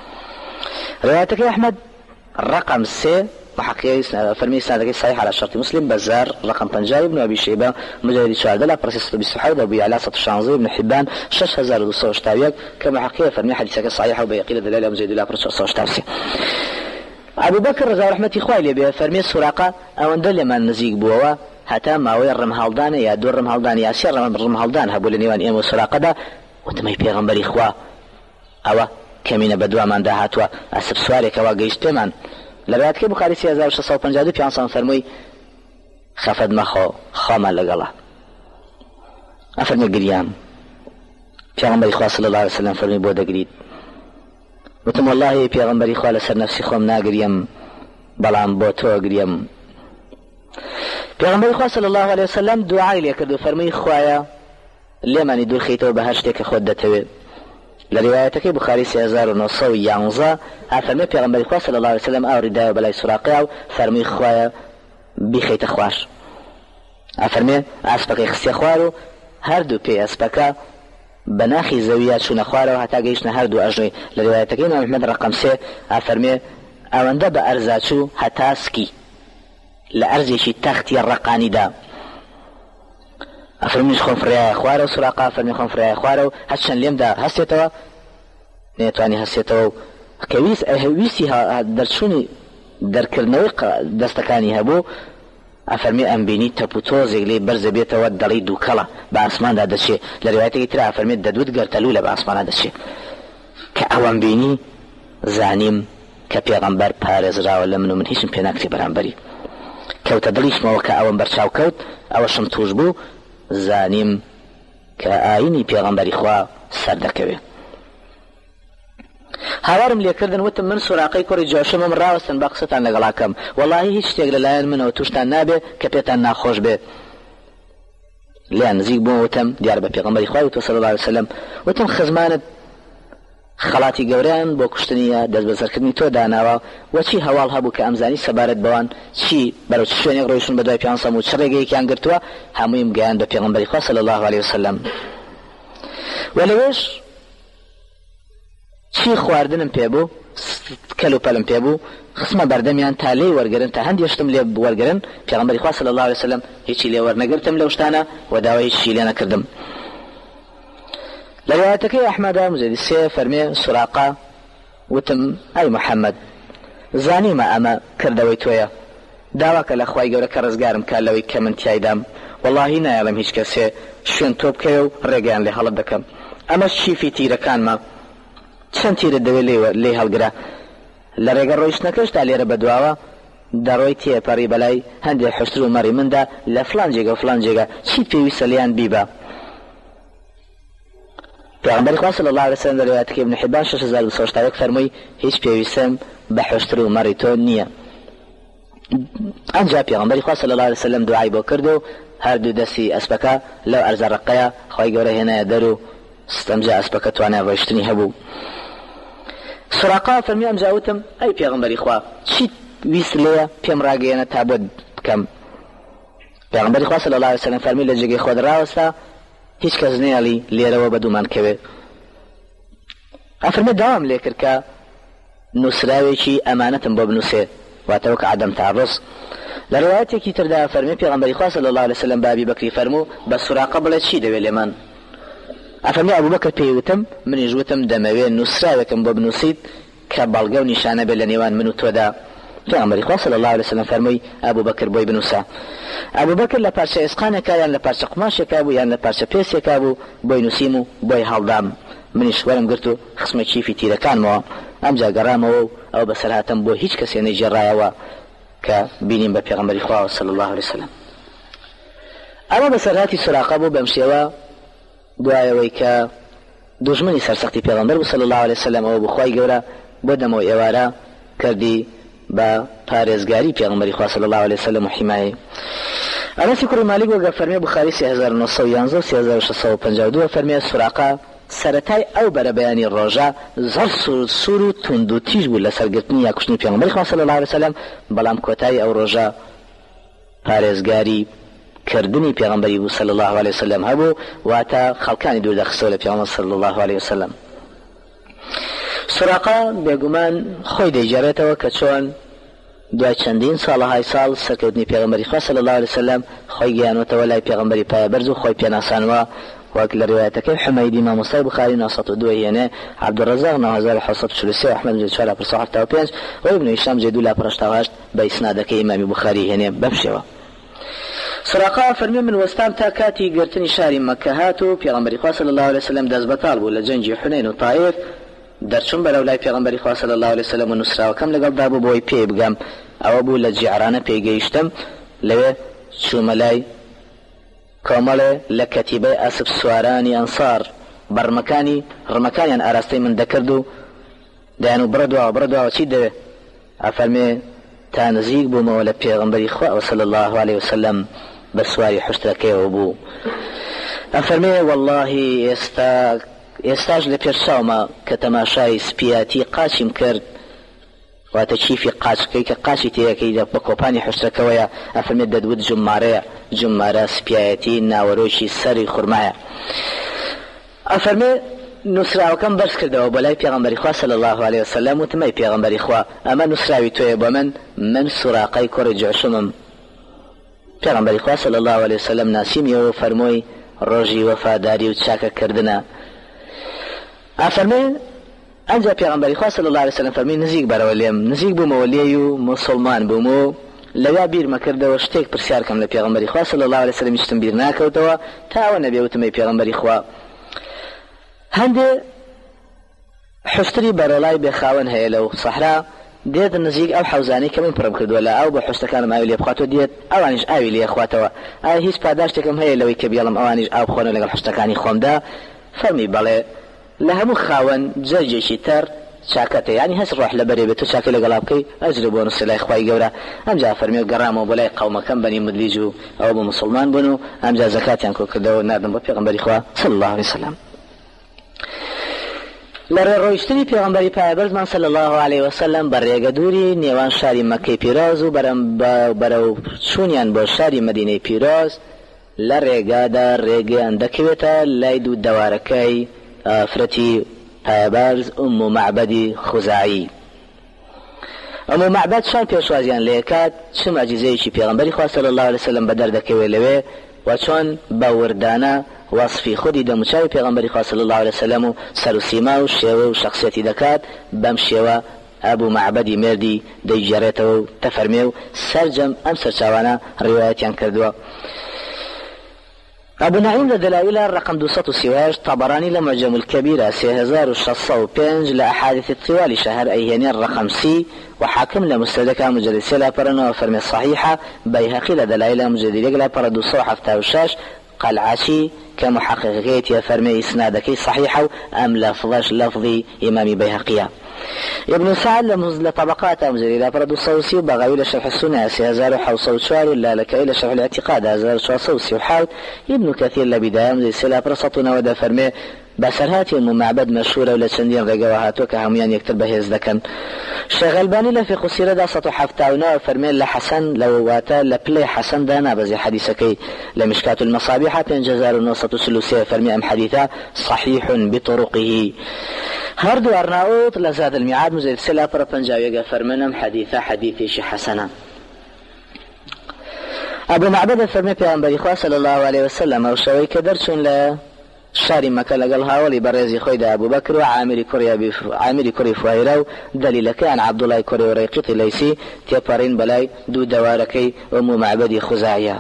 روايتك أحمد رقم سي محقق فرمي سنادك صحيح على شرط مسلم بزار رقم بنجاي ابن أبي شيبة مجلد شهادة لا برسيس بسحيد أبو يعلى سطر شانزي ابن حبان شش هزار ودوسوش تاويك كما حقيقة فرمي حديثك صحيح وبيقيل دلالة مزيد لا برسيس تاوسي. أبو بكر رضا رحمة إخوائي لي فرمي السراقة أو اندل من نزيق بوا حتى ما وير رمهالدان يا دور رمهالدان يا سير رمهالدان هبو لنيوان إيمو السراقة دا وتمي بيغمبر إخوة أو كمين بدوا من دهاتوا أسب سوارك واقيشتمان لبعد كي بخاري سي هزار وشتصد وپنجاه بيانسان فرموي خفد مخو خاما لقلا أفرمي قريام پیغمبر إخوة صلى الله عليه وسلم فرمي بودا قريد وتم والله پیغمبر إخوة لسر نفسي خوم نا قريم بلان بوتو قريم پیغمبر إخوة صلى الله عليه وسلم دعاي ليكردو فرمي إخوايا لمن دور خيتو بهشتك خود دتوي لروايتك بخاري سي هزار ونصد ويانزا أفرمي پیغمبر إخوة صلى الله عليه وسلم أو رداية بلاي سراقيا فرمي إخوايا بخيت أخواش أفرمي أسبقي خسي أخوارو هردو بي أسبقا بناخي زويات شون أخوارو حتى قيشنا هردو أجني لروايتك إمام محمد رقم سي أفرمي أوندا بأرزاتشو حتى سكي لأرزيشي تختي الرقاني دا أفرميش خون فريا أخوارو سراقا أفرمي خون فريا أخوارو هشان ليم دا هستيتوا نيتواني هستيتوا كويس أهويسي درشوني دركرنوي دستكاني هبو أفرمي أمبيني تبوتوزي لي برز بيتوا دلي دوكلا بأسمان دا دشي لروايتي ترى أفرمي دادود قرتلولا بأسمان دا دشي كأوان بيني زانيم كبيغمبر بارز راو لمنو من هيشم بيناكتي برانبري كوتا دليش ما وكا أوان برشاو كوت أوشم توجبو زانیم کە ئاینی پێغەمبەری خوا سەردەکەوێ. هاوارم لێکردن وتم من سوراقەی کوڕی جۆشەمم ڕاوەستن بە قسەتان لەگەڵاکەم وەڵاهی هیچ شتێک لەلایەن منەوە توشتان نابێ کە پێتان ناخۆش بێ. لیان نزیک بووم وتم دیار بە پێغەمبەری خوا وتە صلی الله علیه وسلم وتم خزمانت خەڵاتی گەورەیان بۆ کوشتنیە دەست بەسەرکردنی تۆ داناوە وەچی هەواڵ هەبوو کە ئەمزانی سەبارەت بەوان چی بەرەو چ شوێنێک ڕۆیشتن بە دوای پێغەمبەر و چ ڕێگەیەکیان گرتووە هەموویم گەیان بە پێغەمبەری خوا صلی الله علیه وسلم. وەلەوێش چی خواردنم پێ بوو کەل و پەلم پێ بوو خسمە بەردەمیان تا لێی وەرگرن تا هەندی شتم لێ وەرگرن پێغەمبەری خوا صلی الله علیه وسلم هیچی لێ وەرنەگرتم لەو شتانە و داوای هیچی لێ نەکردم. لە ڕوایەتەکەی ئەحمەدا مجەدی سێ فەرمێ سوراقا وتم ئەی محەممەد زانیمە ئەمە کردەوەی تۆیە داواکە لە خوای گەورە کە ڕزگارم کار لەوەی کە من تیایدام واللهی نایڵم هیچ کەسێ شوێن تۆ بکەوێ و ڕێگەیان لێ هەڵت دەکەم. ئەمە چیفی تیرەکانمە چەند تیرە دەوێت لێ هەڵگرا لە ڕێگە ڕۆیشتنەکەشتا لێرە بەدواوە دەڕۆی تێپەڕی بەلای هەندێک حشتر و مەڕی مندا لە فلان جێگە و فلان جێگە چیت پێویستە لیان بیبە. پێغەمبەری خوا صلی الله علیه وسلم لە ڕوایەتەکەی ابن حیبان شش هەزار و دووسە و هەشتا و یەک فەرمووی هیچ پێویستم بە حشتر و مەڕی تۆ نییە. ئەنجا پێغەمبەری خوا صلی الله علیه وسلم دوعای بۆ کرد و هەردوو دەستی ئەسپەکە لەو ئەرزەڕقەیە خوای گەورە هێنایە دەر و ستەمجا ئەسپەکە توانای ڕۆیشتنی هەبوو. سوراقا فەرمی ئەمجا وتم ئەی پێغەمبەری خوا چیت ویست لێیە پێم ڕاگەیەنە تا بۆ بکەم. پێغەمبەری خوا صلی الله علیه وسلم فەرمی لە جێگەی خۆت ڕاوەستا هیچ کەس نێڵی لێرەوە بەدوومان کەوێ. ئەفەرمێ داوام لێ کرد کە نووسراوێکی ئەمانەتم بۆ بنووسێ واتەوە کە عەدەم تەعەڕوض. لە ڕوایەتێکی تردا فەرمێ پێغەمبەری خوا صلی الله علیه وسلم بە ئەبی بەکری فەرموو بە سوراقا بڵێ چی دەوێت لێمان. ئەفەرمێ ئەبوبەکر پێی وتم منیش وتم دەمەوێت نووسراوێکم بۆ بنووسیت کە بەڵگە و نیشانە بێت لە نێوان من و تۆدا. پێغەمبەری خوا صلی الله علیه وسلم فەرمووی ئەبوبەکر بۆی بنووسە. ئەبوبەکر لە پارچە ئێسقانێکا یان لە پارچە قماشێکا بوو یان لە پارچە پێسێکا بوو بۆی نووسیم و بۆی هەڵدام. منیش وەرم گرت و خسمە چیفی تیرەکانمەوە ئەمجا گەڕامەوە و ئەو بەسەر هاتم بۆ هیچ کەسێ نەیجێڕایەوە کە بینیم بە پێغەمبەری خوا صلی الله علیه وسلم. ئەمە بەسەرهاتی سوراقا بوو بەم شێوە دوایەوەی کە دوژمنی سەرسەختی پێغەمبەر بوو صلی الله علیه وسلم ئەوە بخوای گەورە بۆ دەمەوە ئێوارە کردی بە پارێزگاری پێغەمبەری خوا صلی الله علیه وسلم و حیمایە. ئەنەسی کوڕی مالیک وەگە فەرمێ بوخاری سێ هەزار و نۆ سەد و یانزە و سێ هەزار و شەش سەد و پەنجا و دوو فەرمێ سوراقا سەرەتای ئەو بەرەبەیانی ڕۆژە زەر سوور و توند و تیژ بوو لە سەرگرتنی یا کوشتنی پێغەمبەری خوا صلی الله علیه وسلم بەڵام کۆتایی ئەو ڕۆژە پارێزگاری کردنی پێغەمبەری بوو صلی الله علیه وسلم هەبوو واتە خەڵکانی دوور دەخستەوە لە پێغەمبەر صلی الله علیه وسلم. سوراقا بێگومان خۆی دەیجارێتەوە کە چۆن دوای چەندین ساڵەهای ساڵ سەرکەوتنی پێغەمبەری خوا صلی الله علیه وسلم خۆی گەیانۆتەوە لای پێغەمبەری پایەبەرز و خۆی پێناسانوە وەک لە ڕوایەتەکەی حمەیدی مامۆستای بوخاری نۆ سەد و دوو هێنێ عەبدوڕەزاق نۆ هەزار و حەوت سەد و چل و سێ و ئەحمەد مجید چوار لاپڕ سەد و هەفتاد و پێنج و ئیبن هیشام جێ دوو لاپڕ هەشتا و هەشت بە ئیسنادەکەی ئیمامی بوخاری هێنێ بەم شێوە. سوراقا فەرمێ من وەستام تا کاتی گرتنی شاری مەککە هات و پێغەمبەری خوا صلی الله علیه وسلم دەست بەتاڵ بوو لە جەنگی حونین و تایف دەرچوون بەرەو لای پێغەمبەری خوا صلی الله علیه وسلم و نووسراوەکەم لەگەڵدا بوو بۆی پێی بگەم. ئەوە بوو لە جیعرانە پێی گەیشتم لەوێ چوومە لای کۆمەڵێ لە کەتیبەی ئەسب سوارانی ئەنسار بەڕمەکانی ڕمەکانیان ئاراستەی من دەکرد و دایان و بڕە دواوە بڕە دواوە چی دەوێ؟ ئەفەرمێ تا نزیک بوومەوە لە پێغەمبەری خوا صلی الله علیه وسلم بە سواری حشتەکەیەوە بوو. ئەفەرمێ وەڵڵاهی ئێستا ئێستاش لە پێش چاومە کە تەماشای سپیاتی قاچیم کرد واتە چیفی قاچەکەی کە قاچی تێیەکەی بە کۆپانی حشتەکەوەیە ئەفەرمێت دەدوت جمارەیە جمارە سپیایەتی ناوەرۆشی سەری خورمایە. ئەفەرمێ نووسراوەکەم بەرز کردەوە بۆ لای پێغەمبەری خوا صلی الله علیه وسلم وتم ئەی پێغەمبەری خوا ئەمە نووسراوی تۆیە بۆ من من سوراقای کوڕی جوعشمم. پێغەمبەری خوا صلی الله علیه وسلم ناسیمیەوە فەرمووی ڕۆژی وەفاداری و چاکەکردنە. ئەفەرمێ ئەنجا پێغەمبەری خوا صلی الله علیه وسلم فەرمی نزیک بەرەوە لێم نزیک بوومەوە لێی و موسڵمان بووم و لەوا بیرمە کردەوە شتێک پرسیارکەم لە پێغەمبەری خوا صلی الله علیه وسلم هیچم بیر ناکەوتەوە تا ئەوە نەبێ وتم ئەی پێغەمبەری خوا هەندێ حشتری بەرەڵای بێخاوەن هەیە لەو سەحرا دێت نزیک ئەو حەوزانەی کە من پڕم کردووە لە ئەو بە حشتەکانم ئاوی لێ بخواتەوە دێت ئەوانیش ئاوی لێ خواتەوە. ئایا هیچ پاداشتێکم هەیە لەوەی کە بێڵم ئەوانیش ئاو بخۆنە لەگەڵ حشتەکانی خۆمدا؟ فەرمی بەڵێ لە هەموو خاوەن جەرجێکی تەر چاکەتە یعنی هەست ڕۆح لە بەرێ بێت و چاکە لەگەڵا بکەی ئەجر بۆ نووسە لای خوای گەورە. ئەمجا فەرمی گەڕامەوە بۆ لای قەومەکەم بەنی مدلیج و ئەوە بە موسڵمان بوون و ئەمجا زەکاتیان کۆ کردەوە ناردم بۆ پێغەمبەری خوا صلی الله علیه وسلم. لە ڕێڕۆیشتنی پێغەمبەری پایەبەرزمان صلی الله علیه وسلم بە ڕێگە دووری نێوان شاری مەککەی پیرۆز و بەرەو چوونیان بۆ شاری مەدینەی پیرۆز لە ڕێگادا ڕێگەیان دەکەوێتە لای دوو دەوارەکەی ئافرەتی پایەبەرز ئوم و مەعبەدی خوزاعی ئەمە معبەد چۆن پێشوازیان لێکات چ مەعجزەیەکی پێغەمبەری خوا صلی الله علیه وسلم بەدەر دەکەوێت لەوێ و چۆن بە وردانە وەصفی خودی دەموچاوی پێغەمبەری خوا صلی الله علیه وسلم و سەر و سیما و شێوە و شخصیەتی دەکات بەم شێوە ئەبوو معبەدی مێردی دەیگێڕێتەوە و تەفەرمێ و سەرجەم ئەم سەرچاوانە ڕیوایەتیان کردووە. أبو نعيم لدلائل رقم دوصة سواج طبراني لمعجم الكبيرة سي هزار وشصة وبينج لأحادث الطوال شهر أيهاني الرقم سي وحاكم لمستدك مجلد سيلا برنا وفرمي الصحيحة بيهقي لدلائل مجلد يقلا برد دوصة حفتة وشاش قال عاشي كمحققيت يفرمي إسنادكي صحيحة أم لفظش لفظي إمامي بيهقية. ابن سعد لطبقات أمزل برد الصوصي وبغاوي لشرح السنة سي هزار وحوصة وشوار ولا لك إلى شرح الاعتقاد هزار وصوصي وحاول ابن كثير لبداية أمزل سيلا برسطنا ودا فرمي بسرهاتي المعبد مشهورة ولا چندين رقوهاتو كهميان يكتر بهيز دكن. شغلباني لفي قصيرة دا سطو حفتاونا وفرمي لحسن لو واتا لبلي حسن دانا بزي حديثكي لمشكات المصابيحة تنجزار النصة سلوسية فرمي أم حديثة صحيح بطرقه. هردو أرناؤوط لزاد الميعاد مزيد سلا پر پنجاوية فرمنم حديثة حديثي حسنا. أبو معبد فرمي پیغمبر خواه صلى الله عليه وسلم او شوي كدرچون ل شاری مکه لەگەڵ هاوڵی بەڕێزی خۆیدا ئەبوو بەکر و عامری کوڕی عامری کوڕی فوایرە و دەلیلەکەیان عەبدوڵای کوڕی و ڕێقیقی لەیسی تێپەڕین بەلای دوو دەوارەکەی ئومو معبەدی خوزاعیە.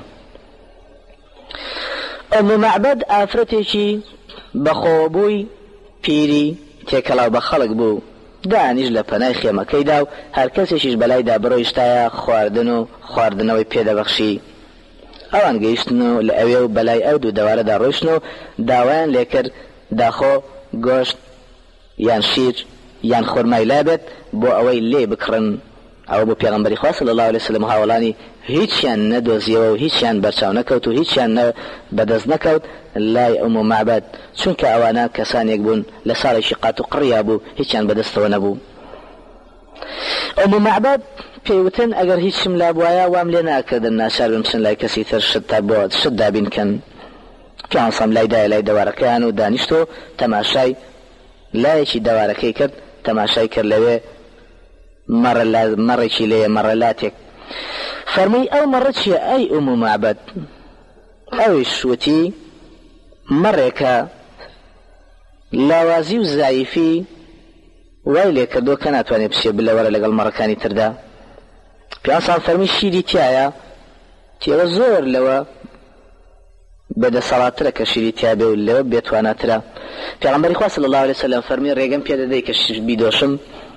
ئومو معبەد ئافرەتێکی بەخۆبووی پیری تێکەڵاو بە خەڵک بوو دانیش لە پەنای خێمەکەیدا و هەر کەسێکیش بەلایدا بڕۆیشتایە خواردن و خواردنەوەی پێدەبەخشی. ئەوان گەیشتن و لە ئەوێ و بەلای ئەو دوو دەوارەدا ڕۆیشتن و داوایان لێکرد داخۆ گۆشت یان شیر یان خۆرمای لابێت بۆ ئەوەی لێ بکڕن. ئەوە بۆ پێغەمبەری خوا صلی الله علیه وسلم هاوڵانی هیچیان نەدۆزیەوە و هیچیان بەرچاو نەکەوت و هیچیان بەدەست نەکەوت لای ئومو معبەد چونکە ئەوانە کەسانێک بوون لە ساڵێکی قات و قڕیا بوو هیچیان بەدەستەوە نەبوو. ئومو معبەد پێوتن ئەگەر هیچم لابوایە وام لێ ناکردن ناچار بمچن لای کەسی تر شت تا بۆ شت دابینکەن. پیانسەم لایدایە لای دەوارەکەیان و دانیشت و تەماشای لایەکی دەوارەکەی کرد تەماشای کرد لەوێ مەڕێکی لێیە مەڕەلاتێک. فەرمووی ئەو مەڕە چییە ئەی ئومو معبەد؟ ئەویش وتی مەڕێکە لاوازی و زایفی وای لێ کردو کە ناتوانێت بچێ بلەوەرە لەگەڵ مەڕەکانی تردا. پیانسان فەرمی شیری تایە تێوە زۆر لەوە بەدەسەڵاترە کە شیری تیا بێ و لەوە بێتواناترە. پێغەمبەری خوا صلی الله علیه وسلم فەرمی ڕێگەم پێ دەدەی کە بیدۆشم؟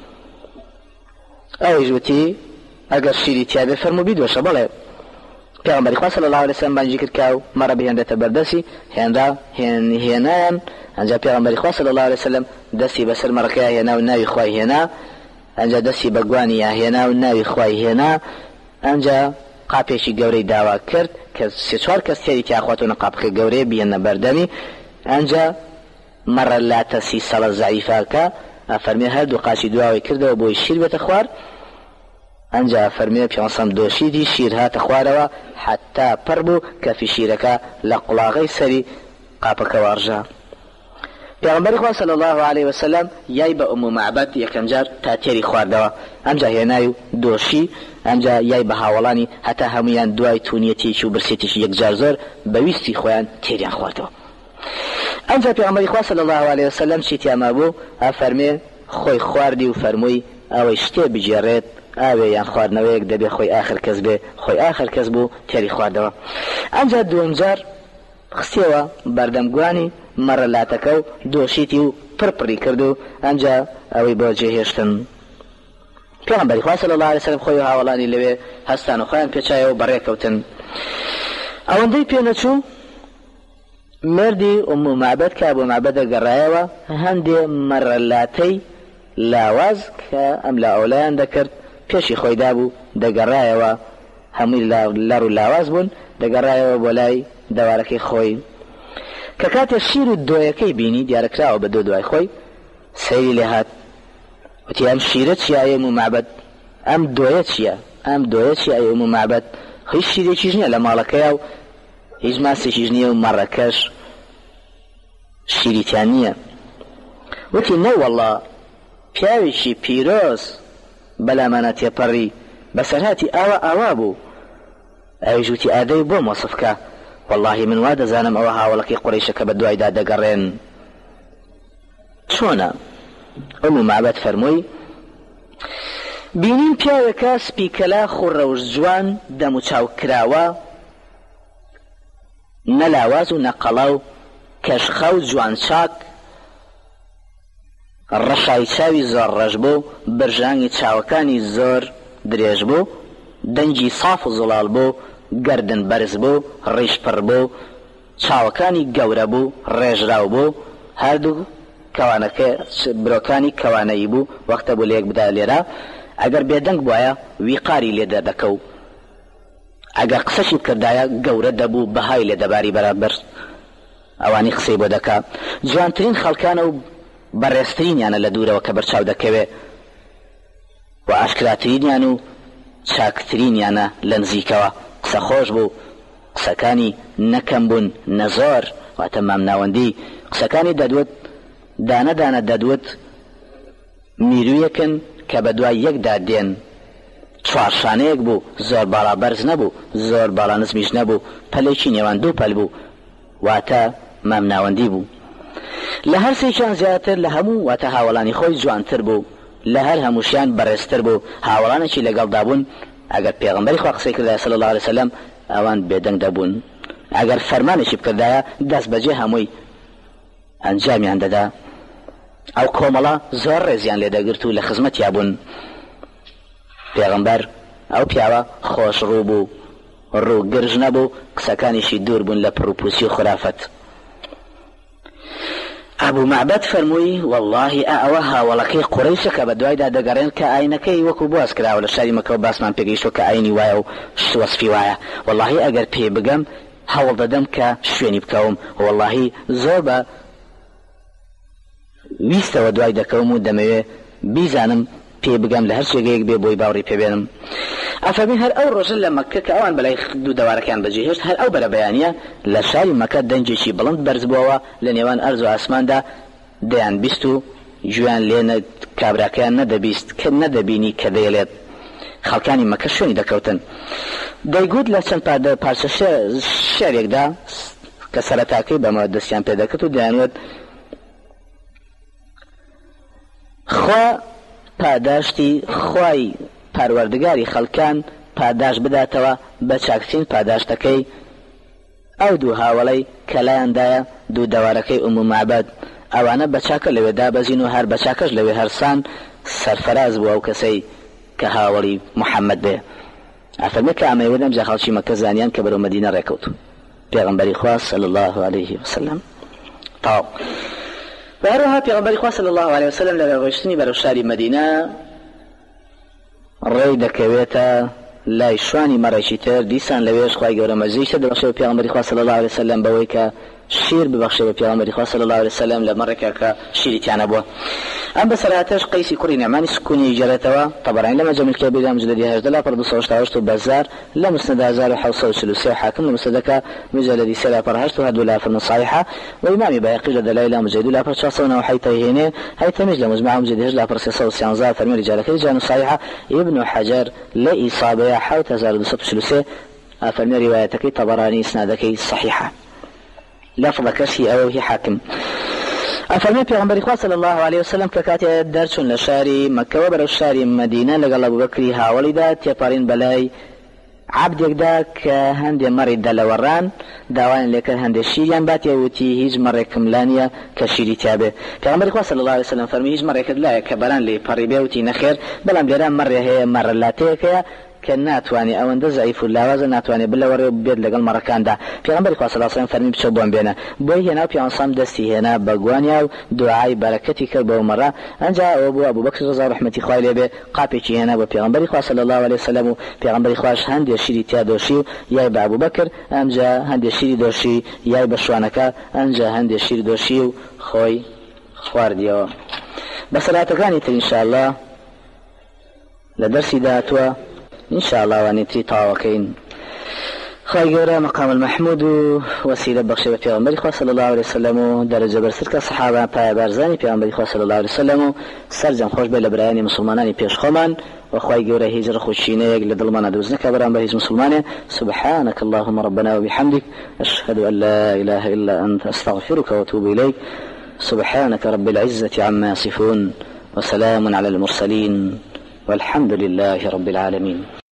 ئەویش وتی ئەگەر شیری تیا بێ فەرموو بیدۆشە. بەڵێ. پێغەمبەری خوا صلی الله علیه وسلم بانگی کرد کە مەڕە بهێنرێتە بەردەستی هێنرا هێنایان ئەنجا پێغەمبەری خوا صلی الله علیه وسلم دەستی بەسەر مەڕەکەی هێنا و ناوی خوای هێنا ئەنجا دەستی بە گوانی هێنا و ناوی خوای هێنا ئەنجا قاپێکی گەورەی داوا کرد کە سێ چوار کەس تێری تیاخواتونە قاپەکە گەورەیە بێنە بەردەمی. ئەنجا مەڕە لاتە سی سەڵە زەعیفاکە ئەفەرمێ هەردوو قاچی دواوی کردەوە بۆی شیر بێتە خوار. ئەنجا فەرمێ پیانسەم دۆشیدی شیر هاتە خوارەوە حتا پڕ بوو کەفی شیرەکە لە قوڵاغەی سەری قاپەکە وارژا. پێغەمبەری خوا صلی الله علیه وسلم یای بە ئومو معبەد یەکەم جار تا تێری خواردەوە. ئەمجا هێنای و دۆشی ئەمجا یای بە هاوڵانی هەتا هەمویان دوای تونیەتێکی و برسێتێکی یەکجار زۆر بەویستی خۆیان تێریان خواردەوە. ئەمجا پێغەمبەری خوا صلی الله علیه وسلم چیتی ئەما بوو ئەفەرمێ خۆی خواردی و فەرمووی ئەوەی شتێ بگێڕێت ئاوێ یان خواردنەوەیەک دەبێ خۆی ئاخر کەس بێ خۆی ئاخر کەس بوو تێری خواردەوە. ئەمجا دووەم جار خستیەوە بەردەمگوانی مەڕە لاتەکە و دۆشیتی و پڕپڕی کرد و ئەنجا ئەوەی بۆ جێهێشتن. پێغەمبەری خوا صلی الله علیه وسلم خۆی و هاوڵانی لەوێ هەستان و خۆیان پێچایەوە بەڕێکەوتن. ئەوەندەی پێنەچوو مردی ئومو معبەد کە ئەبوو معبەدە گەڕایەوە هەندێ مەڕە لاتەی لاواز کە ئەم لا ئەولایان دەکرد پێشی خۆیدا بوو دەگەڕایەوە هەمووی لەڕ و لاواز بوون دەگەڕایەوە بۆ لای دەوارەکەی خۆی کە کاتێ شیر و دۆیەکەی بینی دیارەکراوە بە دۆ دوای خۆی سەیری لێ هات وتی ئەم شیرە چیە ئەی ئومو معبەد؟ ئەم دۆیە چییە؟ ئەم دۆیە چیە ئەی ئومو معبەد؟ هیچ شیرێکیش نییە لە ماڵەکەیە و هیچ ماسێکیش نییە و مەڕەکەش شیریتیان نییە. وتی نە وەڵڵا پیاوێکی پیرۆز بەلامانە تێپەڕی بەسەرهاتی ئاوا ئاوا بوو. ئەویش وتی ئادەی بۆ مۆسفکە واللهی من وا دەزانم ئەوە هاوڵەکەی قوڕیشەکە بە دوایدا دەگەڕێن. چۆنە؟ ئەم مابەت فەرمووی بینیم پیاوێکە سپیکەلا خوڕەوش جوان دەم و چاو کراوە، نەلاواز و نەقەڵا و کەشخە و جوان چاک، ڕەشای چاوی زۆر ڕەش بوو، برژانگی چاوەکانی زۆر درێژ بوو، دەنگی ساف و زڵال بوو، گەردن بەرز بوو، ڕیش پڕ بوو، چاوەکانی گەورە بوو، ڕێژراو بوو، هەردوو کەوانەکە برۆکانی کەوانەیی بوو. وەختە بوو لێک بدا لێرە ئەگەر بێدەنگ بواە ویقاری لێدە دەکە و ئەگەر قسەشی بکردایە گەورە دەبوو بەهای لێ دەباری بەرابەر ئەوانی قسەی بۆ دەکا. جوانترین خەڵکانە و بەڕێزترینیانە لە دوورەوە کە بەرچاو دەکەوێ و ئاشکراترینیان و چاکترینیانە لە نزیکەوە. قسە خۆش بوو، قسەکانی نەکەم بوون نەزۆر، واتە مامناوەندی. قسەکانی دەدوت دانە دانە دەدوت میرویەکن کە بە دوای یەکدا دێن. چوارشانەیەک بوو، زۆر باڵا بەرز نەبوو، زۆر باڵا نزمیش نەبوو، پەلێکی نێوان دوو پەل بوو، واتە مامناوەندی بوو. لە هەر سێکیان زیاتر لە هەموو واتە هاوڵانی خۆی جوانتر بوو، لە هەر هەمووشیان بەڕێزتر بوو. هاوڵانێکی لەگەڵدا بوون ئەگەر پێغەمبەری خوا قسەی کردایە صلی الله علیه وسلم ئەوان بێدەنگ دەبوون، ئەگەر فەرمانێکی بکردایە دەست بەجێ هەمووی ئەنجامیان دەدا. ئەو کۆمەڵە زۆر ڕێزیان لێ دەگرت و لە خزمەتیا بوون. پێغەمبەر ئەو پیاوە خۆش ڕوو بوو، ڕوو گرژ نەبوو، قسەکانیشی دوور بوون لە پڕوپوسی و خرافەت. ئەبوو مەعبەد فەرمووی واللهی ئەوە هاوڵەکەی قوڕیشە کە بە دوایدا دەگەڕێن کە ئاینەکەی وەکو باز کراوە لە شاری مەکە و باسمان پێگەیشتوە کە ئاینی وایە و وەسفی وایە. واللهی ئەگەر پێ بگەم هەوڵ دەدەم کە شوێنی بکەوم، واللهی زۆر بە ویستەوە دوای دەکەوم و دەمەوێ بیزانم پێ بگەم لە هەر شێگەیەک بێ بۆی باوڕی پێبێنم. ئەفەرمی هەر ئەو ڕۆژە لە مەکە کە ئەوان بەلای دوو دەوارەکان بەجێهێشت، هەر ئەو بەرە بەیانیە لە شاری مەکە دەنجێکی بڵند بەرز بووەوە لە نێوان ئەرز و ئاسماندا، دەیان بیست و گویان لێ کابراکەیان نەدەبیست کە نەدەبینی کە دەیەڵێت. خەڵکانی مەکە شوێنی دەکەوتن. دەیگوت لە چەند پارچە شێرێکدا کە سەرەتاکەی بەمەوە دەستیان پێدەکەوت و دەیانوت خوا پاداشتی خوای پەروەردگاری خەڵکان پاداش بداتەوە بە چاکترین پاداشتەکەی ئەو دوو هاوڵەی کە لایەندایە دوو دەوارەکەی ئوم مەعبەد. ئەوانە بەچاکە لەوێ دابەزین و هەر بەچاکەش لەوێ هەرسان سەرفەراز بوو ئەو کەسەی کە هاوڵی محەممەد بێ. ئەفەرمێ کە ئەمەوەدەم جا خەڵکی مەکە زانیان کە بەرەو مەدینە ڕێکەوت پێغەمبەری خوا صلی الله علیه وسلم. تاو وهروها پێغەمبەری خوا صلی الله علیه وسلم لە ڕۆیشتنی بەرەو شاری مەدینە ڕێی دەکەوێتە لای شوانی مەڕێکی تر. دیسان لەوێش خوای گەورە مەزیشتە دەبەخشێ بە پێغەمبەری خوا صلی الله علیه وسلم بەوەی کە شیر ببەخشێ بە پێغەمبەری خوا صلی الله علیه وسلم لە مەڕێکە کە شیری تیانە بووە. ئەم بەسەرهاتەش قەیسی کوڕی نەعمانی سکونی جێڕێتەوە طبرانی لە مەجەم الکەبیر مجلدی هەژدە لا پڕ دوو سەد و هەشتا و هەشت و بەزار لە مسند هەزار و حەوت سەد و چل و سێ و حاکم لە مسندەکە مجلدی سێ لا پڕ هەشت و هەردوو لا فەرمو صحیحە و ئیمامی بایهەقی لە دەلایل مجلدی لا پڕ چوار سەد و نۆ و حەیتەی هێنێ هەیتەمیش لە مجموعە مجلدی هەژدە لا پڕ سێ سەد و سیانزە فەرمی ڕیجالەکەی جان و صحیحە. ابن حەجەر لە ئیصابەیە حەوت هەزار و دوو سەد و چل و سێ فەرمی ڕیوایەتەکەی طبرانی ئیسنادەکەی صحیحە. لفظەکەشی ئەوەی حاکم. ئەفەرمێ پێغەمبەری خوا صلی الله علیه وسلم کە کاتێ دەرچوون لە شاری مەکەوە بەرەو شاری مەدینە لەگەڵ ئەبوبەکری هاوڵیدا تێپەڕین بەلای عەبدێکدا کە هەندێ مەڕی دەلەوەڕان داوایان لێکرد هەندێ شیریان باتێ وتی هیچ مەڕێکم لانیە کە شیری تیابێ. پێغەمبەری خوا صلی الله علیه وسلم فەرمی هیچ مەڕێکت لایە کە بەران لێ پەڕی بێ وتی نەخێر، بەڵام لێرە مەڕێ هەیە مەڕە لاتەیەکەیە کە ناتوانێ ئەوەندە زەعیف و لاوازە ناتوانێ بلەوەڕێ بێت لەگەڵ مەڕەکاندا. پێغەمبەری خوا صلی الله علیه وسلم فەرمی بچۆ بۆم بێنە. بۆی هێنا و پیانسام دەستی هێنا بە گوانیا و دوعای بەرەکەتی کرد بەو مەڕە. ئەنجا ئەوە بوو ئەبوبەکر ڕەضا ڕەحمەتی خوای لێ بێ قاپێکی هێنا بە پێغەمبەری خوا صلی الله علیه وسلم و پێغەمبەری خواش هەندێ شیری تیا دۆشی و یای بە ئەبوبەکر ئەمجا هەندێ شیری دۆشی یای بە شوانەکە ئەنجا هەندێ شیر دۆشی و خۆی خواردیەوە. بەسەلاتەکانی تر ئینشاءالله لە دەرسی داهاتووە إن شاء الله وانيتي طاوكين خواهی گەورە مقام المحمود و وسیلە بەخشە بە پێغەمبەری خوا صلی الله علیه وسلم و دەرەجە بەرزتر کە سەحابە پایەبارزانی پێغەمبەری خوا صلی الله علیه وسلم و سەرجەم خۆش بێ لە برایانی مسلمانانی پێش خۆمان و خواهی گەورە هیچ ڕەخوشینەیەک لە دڵمانە دروست نەکە بەرامبەر هیچ مسلمانێ. سبحانك اللهم ربنا وبحمدك أشهد أن لا إله إلا أنت أستغفرك وأتوب إليك. سبحانك رب العزة عما يصفون وسلام على المرسلين والحمد لله رب العالمين.